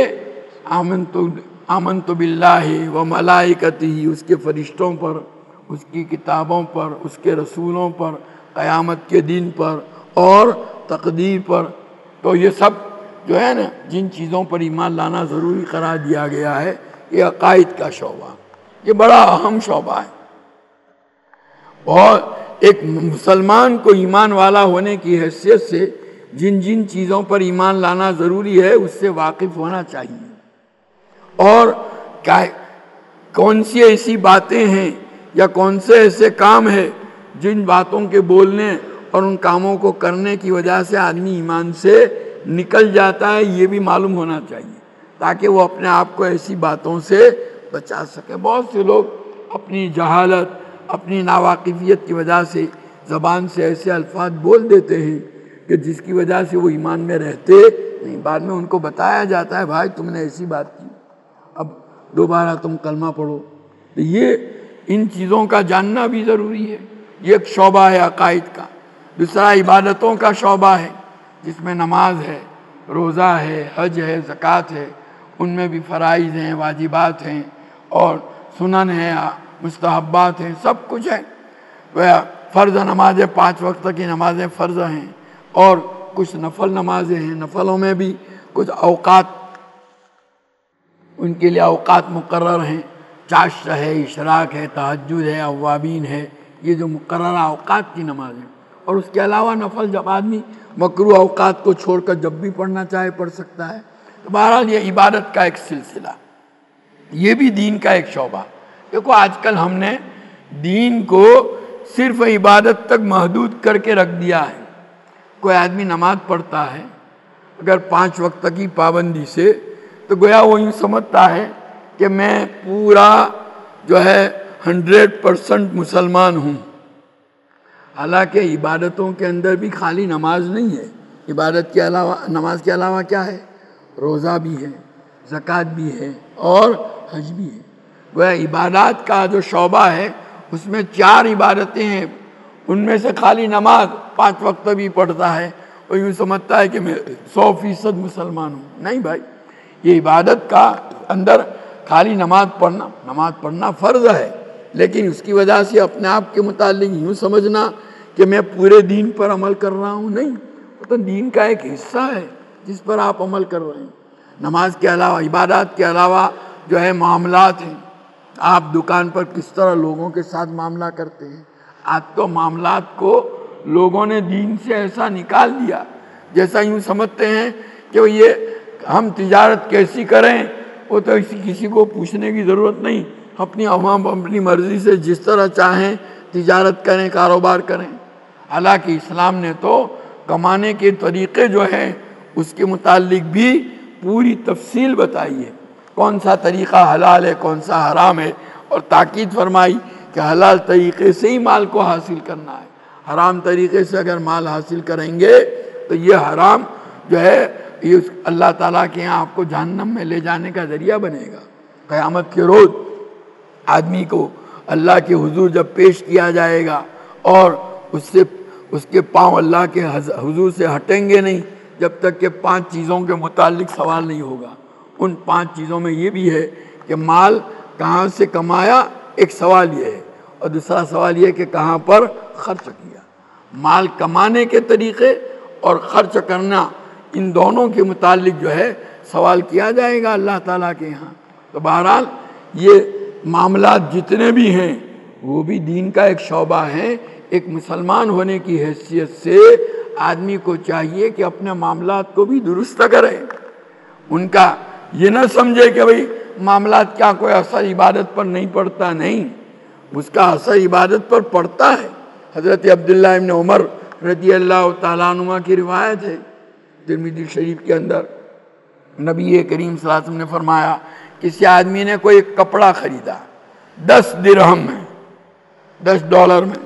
آمنت باللہ و ملائکتہ، اس کے فرشتوں پر، اس کی کتابوں پر، اس کے رسولوں پر، قیامت کے دن پر اور تقدیر پر تو یہ سب جو ہے نا جن چیزوں پر ایمان لانا ضروری قرار دیا گیا ہے، یہ عقائد کا شعبہ، یہ بڑا اہم شعبہ ہے۔ اور ایک مسلمان کو ایمان والا ہونے کی حیثیت سے جن جن چیزوں پر ایمان لانا ضروری ہے اس سے واقف ہونا چاہیے، اور کون سی ایسی باتیں ہیں یا کون سے ایسے کام ہیں جن باتوں کے بولنے اور ان کاموں کو کرنے کی وجہ سے آدمی ایمان سے نکل جاتا ہے، یہ بھی معلوم ہونا چاہیے تاکہ وہ اپنے آپ کو ایسی باتوں سے بچا سکے۔ بہت سے لوگ اپنی جہالت، اپنی ناواقفیت کی وجہ سے زبان سے ایسے الفاظ بول دیتے ہیں کہ جس کی وجہ سے وہ ایمان میں رہتے نہیں، بعد میں ان کو بتایا جاتا ہے بھائی تم نے ایسی بات کی، اب دوبارہ تم کلمہ پڑھو۔ تو یہ ان چیزوں کا جاننا بھی ضروری ہے، یہ ایک شعبہ ہے عقائد کا۔ دوسرا عبادتوں کا شعبہ ہے جس میں نماز ہے، روزہ ہے، حج ہے، زکوٰۃ ہے، ان میں بھی فرائض ہیں، واجبات ہیں اور سنن ہیں، مستحبات ہیں، سب کچھ ہے۔ فرض نمازیں 5 وقت کی نمازیں فرض ہیں، اور کچھ نفل نمازیں ہیں، نفلوں میں بھی کچھ اوقات، ان کے لیے اوقات مقرر ہیں، چاشت ہے، اشراق ہے، تہجد ہے، اوابین ہے، یہ جو مقررہ اوقات کی نماز ہے۔ اور اس کے علاوہ نفل جب آدمی مکروہ اوقات کو چھوڑ کر جب بھی پڑھنا چاہے پڑھ سکتا ہے۔ تو بہرحال یہ عبادت کا ایک سلسلہ، یہ بھی دین کا ایک شعبہ۔ دیکھو آج کل ہم نے دین کو صرف عبادت تک محدود کر کے رکھ دیا ہے۔ کوئی آدمی نماز پڑھتا ہے اگر 5 وقت کی پابندی سے، تو گویا وہ یوں سمجھتا ہے کہ میں پورا جو ہے 100% مسلمان ہوں۔ حالانکہ عبادتوں کے اندر بھی خالی نماز نہیں ہے، عبادت کے علاوہ، نماز کے علاوہ کیا ہے؟ روزہ بھی ہے، زکوٰۃ بھی ہے اور حج بھی ہے۔ گویا عبادات کا جو شعبہ ہے اس میں 4 عبادتیں ہیں، ان میں سے خالی نماز 5 وقت بھی پڑھتا ہے، وہ یوں سمجھتا ہے کہ میں 100% مسلمان ہوں۔ نہیں بھائی، یہ عبادت کا اندر خالی نماز پڑھنا فرض ہے، لیکن اس کی وجہ سے اپنے آپ کے متعلق یوں سمجھنا کہ میں پورے دین پر عمل کر رہا ہوں، نہیں، وہ تو دین کا ایک حصہ ہے جس پر آپ عمل کر رہے ہیں۔ نماز کے علاوہ، عبادات کے علاوہ جو ہے معاملات ہیں، آپ دکان پر کس طرح لوگوں کے ساتھ معاملہ کرتے ہیں۔ آج تو معاملات کو لوگوں نے دین سے ایسا نکال دیا، جیسا یوں سمجھتے ہیں کہ یہ ہم تجارت کیسی کریں، وہ تو کسی کو پوچھنے کی ضرورت نہیں، اپنی عوام اپنی مرضی سے جس طرح چاہیں تجارت کریں، کاروبار کریں۔ حالانکہ اسلام نے تو کمانے کے طریقے جو ہیں اس کے متعلق بھی پوری تفصیل بتائی ہے، کون سا طریقہ حلال ہے، کون سا حرام ہے، اور تاکید فرمائی کہ حلال طریقے سے ہی مال کو حاصل کرنا ہے، حرام طریقے سے اگر مال حاصل کریں گے تو یہ حرام جو ہے یہ اللہ تعالیٰ کے یہاں آپ کو جہنم میں لے جانے کا ذریعہ بنے گا۔ قیامت کے روز آدمی کو اللہ کے حضور جب پیش کیا جائے گا اور اس کے پاؤں اللہ کے حضور سے ہٹیں گے نہیں جب تک کہ 5 چیزوں کے متعلق سوال نہیں ہوگا۔ ان 5 چیزوں میں یہ بھی ہے کہ مال کہاں سے کمایا، ایک سوال یہ ہے، اور دوسرا سوال یہ کہ کہاں پر خرچ کیا۔ مال کمانے کے طریقے اور خرچ کرنا، ان دونوں کے متعلق جو ہے سوال کیا جائے گا اللہ تعالیٰ کے یہاں۔ تو بہرحال یہ معاملات جتنے بھی ہیں وہ بھی دین کا ایک شعبہ ہے۔ ایک مسلمان ہونے کی حیثیت سے آدمی کو چاہیے کہ اپنے معاملات کو بھی درست کرے، ان کا یہ نہ سمجھے کہ بھئی معاملات کیا کوئی اثر عبادت پر نہیں پڑتا، نہیں، اس کا اثر عبادت پر پڑتا ہے۔ حضرت عبداللہ ابن عمر رضی اللہ تعالیٰ عنہ کی روایت ہے ترمذی شریف کے اندر، نبی کریم صلی اللہ علیہ وسلم نے فرمایا کسی آدمی نے کوئی کپڑا خریدا 10 درہم میں، $10 میں،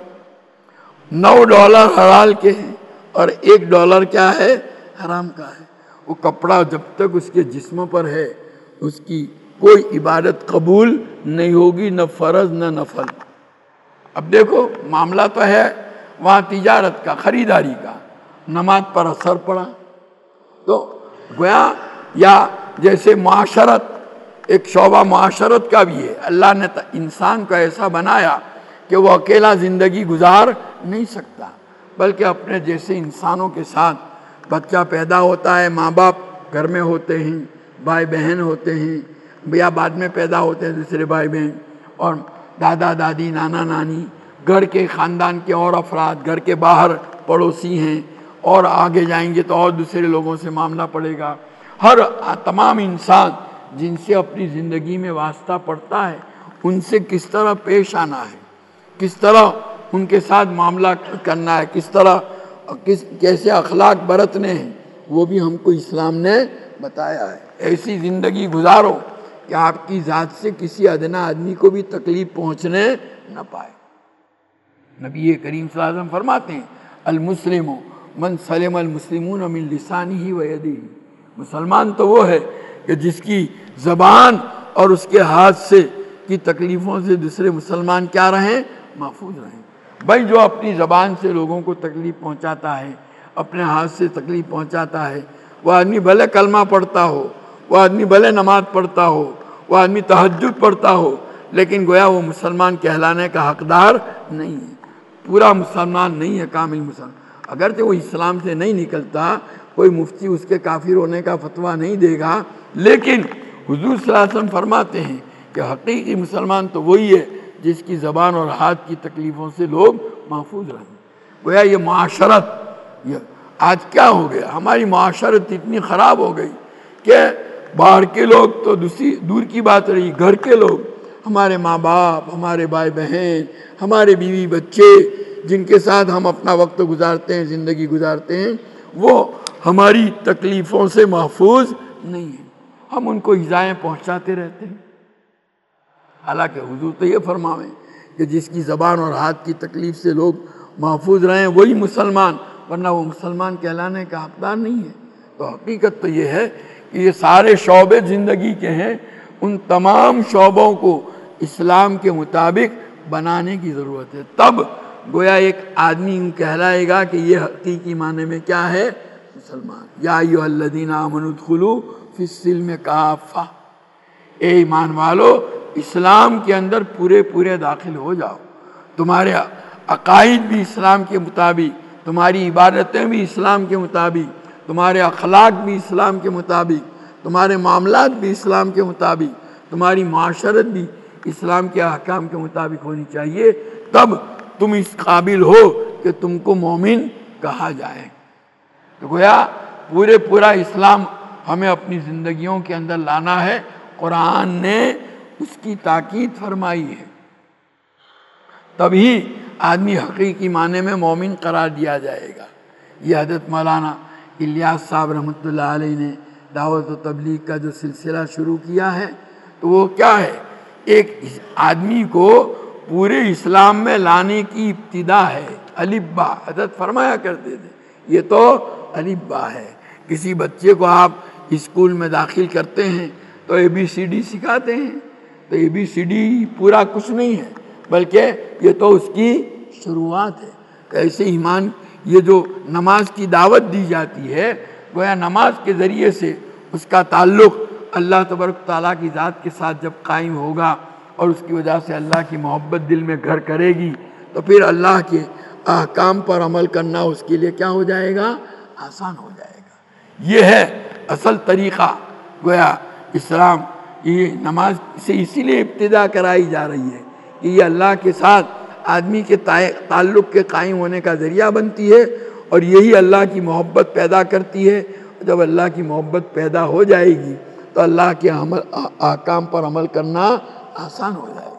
$9 حلال کے ہیں اور $1 کیا ہے؟ حرام کا ہے۔ وہ کپڑا جب تک اس کے جسم پر ہے اس کی کوئی عبادت قبول نہیں ہوگی، نہ فرض نہ نفل۔ اب دیکھو معاملہ تو ہے وہاں تجارت کا، خریداری کا، نماز پر اثر پڑا تو گویا، یا جیسے معاشرت، ایک شعبہ معاشرت کا بھی ہے، اللہ نے انسان کو ایسا بنایا کہ وہ اکیلا زندگی گزار نہیں سکتا، بلکہ اپنے جیسے انسانوں کے ساتھ بچہ پیدا ہوتا ہے، ماں باپ گھر میں ہوتے ہیں، بھائی بہن ہوتے ہیں یا بعد میں پیدا ہوتے ہیں دوسرے بھائی بہن، اور دادا دادی، نانا نانی، گھر کے خاندان کے اور افراد، گھر کے باہر پڑوسی ہیں، اور آگے جائیں گے تو اور دوسرے لوگوں سے معاملہ پڑے گا۔ تمام انسان جن سے اپنی زندگی میں واسطہ پڑتا ہے ان سے کس طرح پیش آنا ہے، کس طرح ان کے ساتھ معاملہ کرنا ہے، کس طرح کیسے اخلاق برتنے ہیں، وہ بھی ہم کو اسلام نے بتایا ہے۔ ایسی زندگی گزارو کہ آپ کی ذات سے کسی ادنا آدمی کو بھی تکلیف پہنچنے نہ پائے۔ نبی کریم صلی اللہ علیہ وسلم فرماتے ہیں المسلم من سلم المسلمون من لسانہ و یدہ، مسلمان تو وہ ہے کہ جس کی زبان اور اس کے ہاتھ سے کی تکلیفوں سے دوسرے مسلمان کیا رہیں؟ محفوظ رہیں۔ بھائی جو اپنی زبان سے لوگوں کو تکلیف پہنچاتا ہے، اپنے ہاتھ سے تکلیف پہنچاتا ہے، وہ آدمی بھلے کلمہ پڑھتا ہو، وہ آدمی بھلے نماز پڑھتا ہو، وہ آدمی تہجد پڑھتا ہو، لیکن گویا وہ مسلمان کہلانے کا حقدار نہیں ہے، پورا مسلمان نہیں ہے، کامل مسلمان۔ اگرچہ وہ اسلام سے نہیں نکلتا، کوئی مفتی اس کے کافر ہونے کا فتویٰ نہیں دے گا، لیکن حضور صلی اللہ علیہ وسلم فرماتے ہیں کہ حقیقی مسلمان تو وہی ہے جس کی زبان اور ہاتھ کی تکلیفوں سے لوگ محفوظ رہیں۔ گویا یہ معاشرت، آج کیا ہو گیا، ہماری معاشرت اتنی خراب ہو گئی کہ باہر کے لوگ تو دور کی بات رہی، گھر کے لوگ، ہمارے ماں باپ، ہمارے بھائی بہن، ہمارے بیوی بچے، جن کے ساتھ ہم اپنا وقت گزارتے ہیں، زندگی گزارتے ہیں، وہ ہماری تکلیفوں سے محفوظ نہیں ہیں، ہم ان کو ایذائیں پہنچاتے رہتے ہیں۔ حالانکہ حضور تو یہ فرماویں کہ جس کی زبان اور ہاتھ کی تکلیف سے لوگ محفوظ رہیں وہی مسلمان، ورنہ وہ مسلمان کہلانے کا حقدار نہیں ہے۔ تو حقیقت تو یہ ہے کہ یہ سارے شعبے زندگی کے ہیں، ان تمام شعبوں کو اسلام کے مطابق بنانے کی ضرورت ہے، تب گویا ایک آدمی کہلائے گا کہ یہ حقیقی معنی میں کیا ہے؟ مسلمان۔ یا ایھا الذین آمنوا ادخلوا فی السلم کافہ، اے ایمان والو اسلام کے اندر پورے داخل ہو جاؤ، تمہارے عقائد بھی اسلام کے مطابق، تمہاری عبادتیں بھی اسلام کے مطابق، تمہارے اخلاق بھی اسلام کے مطابق، تمہارے معاملات بھی اسلام کے مطابق، تمہاری معاشرت بھی اسلام کے احکام کے مطابق ہونی چاہیے، تب تم اس قابل ہو کہ تم کو مومن کہا جائے۔ تو گویا پورا اسلام ہمیں اپنی زندگیوں کے اندر لانا ہے، قرآن نے اس کی تاکید فرمائی ہے، تبھی آدمی حقیقی معنی میں مومن قرار دیا جائے گا۔ یہ حضرت مولانا الیاس صاحب رحمۃ اللہ علیہ نے دعوت و تبلیغ کا جو سلسلہ شروع کیا ہے، تو وہ کیا ہے؟ ایک آدمی کو پورے اسلام میں لانے کی ابتدا ہے، الف با، حضرت فرمایا کرتے تھے یہ تو الف با ہے۔ کسی بچے کو آپ اسکول میں داخل کرتے ہیں تو ABCD سکھاتے ہیں، تو ABCD پورا کچھ نہیں ہے، بلکہ یہ تو اس کی شروعات ہے۔ ایسے ایمان، یہ جو نماز کی دعوت دی جاتی ہے، گویا نماز کے ذریعے سے اس کا تعلق اللہ تبارک تعالیٰ کی ذات کے ساتھ جب قائم ہوگا اور اس کی وجہ سے اللہ کی محبت دل میں گھر کرے گی، تو پھر اللہ کے احکام پر عمل کرنا اس کے لیے کیا ہو جائے گا؟ آسان ہو جائے گا۔ یہ ہے اصل طریقہ۔ گویا اسلام یہ نماز سے اسی لیے ابتدا کرائی جا رہی ہے کہ یہ اللہ کے ساتھ آدمی کے تعلق کے قائم ہونے کا ذریعہ بنتی ہے، اور یہی اللہ کی محبت پیدا کرتی ہے۔ جب اللہ کی محبت پیدا ہو جائے گی تو اللہ کے احکام پر عمل کرنا آسان ہو جائے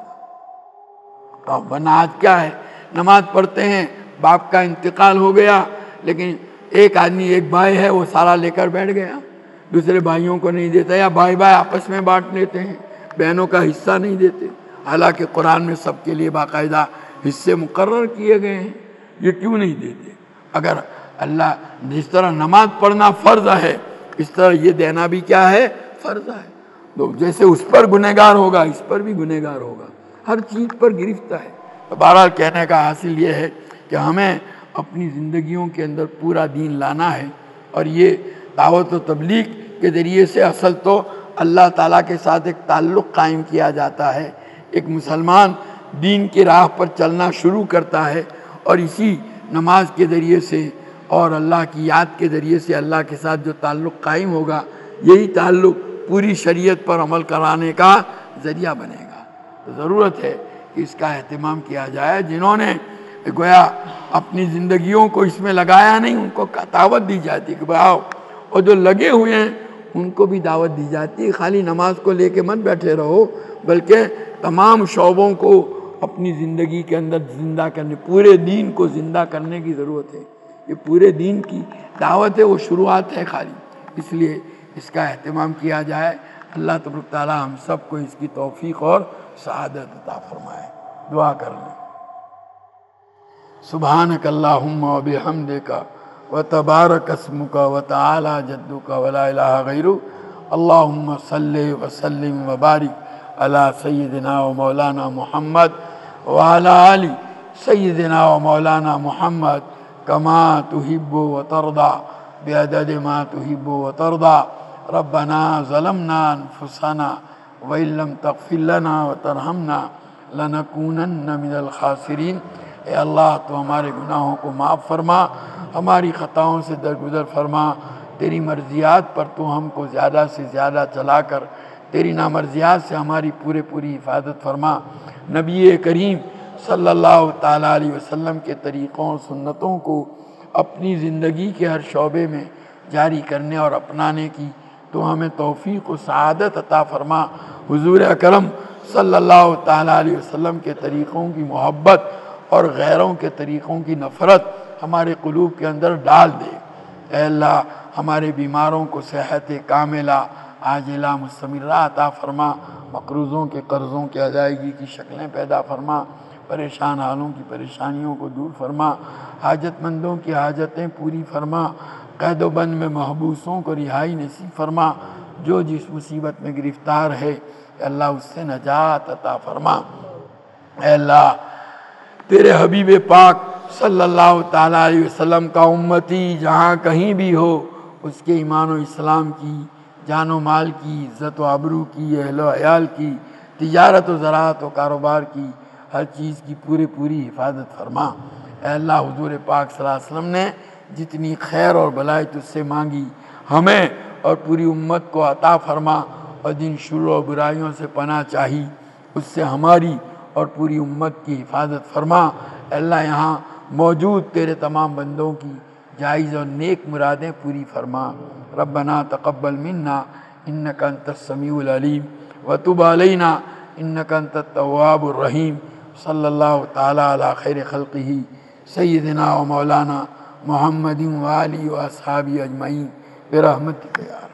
گا۔ ورنہ آج کیا ہے، نماز پڑھتے ہیں، باپ کا انتقال ہو گیا، لیکن ایک آدمی، ایک بھائی ہے، وہ سارا لے کر بیٹھ گیا، دوسرے بھائیوں کو نہیں دیتا، یا بھائی آپس میں بانٹ لیتے ہیں، بہنوں کا حصہ نہیں دیتے، حالانکہ قرآن میں سب کے لیے باقاعدہ حصے مقرر کیے گئے ہیں۔ یہ کیوں نہیں دیتے؟ اگر اللہ جس طرح نماز پڑھنا فرض ہے، اس طرح یہ دینا بھی کیا ہے؟ فرض ہے۔ تو جیسے اس پر گنہگار ہوگا، اس پر بھی گنہگار ہوگا، ہر چیز پر گرفت ہے۔ تو بہرحال کہنے کا حاصل یہ ہے کہ ہمیں اپنی زندگیوں کے اندر پورا دین لانا ہے، اور یہ دعوت و تبلیغ کے ذریعے سے اصل تو اللہ تعالیٰ کے ساتھ ایک تعلق قائم کیا جاتا ہے۔ ایک مسلمان دین کی راہ پر چلنا شروع کرتا ہے، اور اسی نماز کے ذریعے سے اور اللہ کی یاد کے ذریعے سے اللہ کے ساتھ جو تعلق قائم ہوگا، یہی تعلق پوری شریعت پر عمل کرانے کا ذریعہ بنے گا۔ تو ضرورت ہے کہ اس کا اہتمام کیا جائے۔ جنہوں نے گویا اپنی زندگیوں کو اس میں لگایا نہیں، ان کو دعوت دی جاتی کہ آؤ، اور جو لگے ہوئے ہیں ان کو بھی دعوت دی جاتی ہے۔ خالی نماز کو لے کے مت بیٹھے رہو، بلکہ تمام شعبوں کو اپنی زندگی کے اندر زندہ کرنے، پورے دین کو زندہ کرنے کی ضرورت ہے۔ یہ پورے دین کی دعوت ہے، وہ شروعات ہے خالی، اس لیے اس کا اہتمام کیا جائے۔ اللہ تبارک تعالی ہم سب کو اس کی توفیق اور سعادت عطا فرمائے۔ دعا کر لیں۔ سبحانک اللہم و بحمدک و تبارک اسمک و تعالی جدک و لا الہ غیرک، اللہم صلی وسلم و بارک علی سیدنا و مولانا محمد وعلی آل سیدنا و مولانا محمد کما تحب و ترضى بعدد ما تحب و ترضى۔ ربنا ظلمنا انفسنا وإن لم تغفر لنا وترحمنا لنکونن من الخاسرین۔ اے اللہ تو ہمارے گناہوں کو معاف فرما، ہماری خطاؤں سے درگزر فرما، تیری مرضیات پر تو ہم کو زیادہ سے زیادہ چلا کر تیری نامرضیات سے ہماری پوری حفاظت فرما۔ نبی کریم صلی اللہ تعالیٰ علیہ وسلم کے طریقوں سنتوں کو اپنی زندگی کے ہر شعبے میں جاری کرنے اور اپنانے کی تو ہمیں توفیق و سعادت عطا فرما۔ حضور اکرم صلی اللہ تعالیٰ علیہ وسلم کے طریقوں کی محبت اور غیروں کے طریقوں کی نفرت ہمارے قلوب کے اندر ڈال دے۔ اے اللہ ہمارے بیماروں کو صحت کاملہ عاجلہ مستمرہ عطا فرما، مقروضوں کے قرضوں کی ادائیگی کی شکلیں پیدا فرما، پریشان حالوں کی پریشانیوں کو دور فرما، حاجت مندوں کی حاجتیں پوری فرما، قید و بند میں محبوسوں کو رہائی نصیب فرما، جو جس مصیبت میں گرفتار ہے اے اللہ اس سے نجات عطا فرما۔ اے اللہ تیرے حبیب پاک صلی اللہ تعالیٰ علیہ وسلم کا امتی جہاں کہیں بھی ہو، اس کے ایمان و اسلام کی، جان و مال کی، عزت و آبرو کی، اہل و عیال کی، تجارت و زراعت و کاروبار کی، ہر چیز کی پوری حفاظت فرما۔ اے اللہ حضور پاک صلی اللہ علیہ وسلم نے جتنی خیر اور بھلائی تجھ سے مانگی ہمیں اور پوری امت کو عطا فرما، اور جن شر و برائیوں سے پناہ چاہی اس سے ہماری اور پوری امت کی حفاظت فرما۔ اے اللہ یہاں موجود تیرے تمام بندوں کی جائز اور نیک مرادیں پوری فرما۔ ربنا تقبل منا انک انت السمیع العلیم وتب علینا انک انت التواب الرحیم۔ صلی اللہ تعالیٰ علی خیر خلقہ سیدنا و مولانا محمد و آلہ و اصحابہ اجمعین برحمتک یا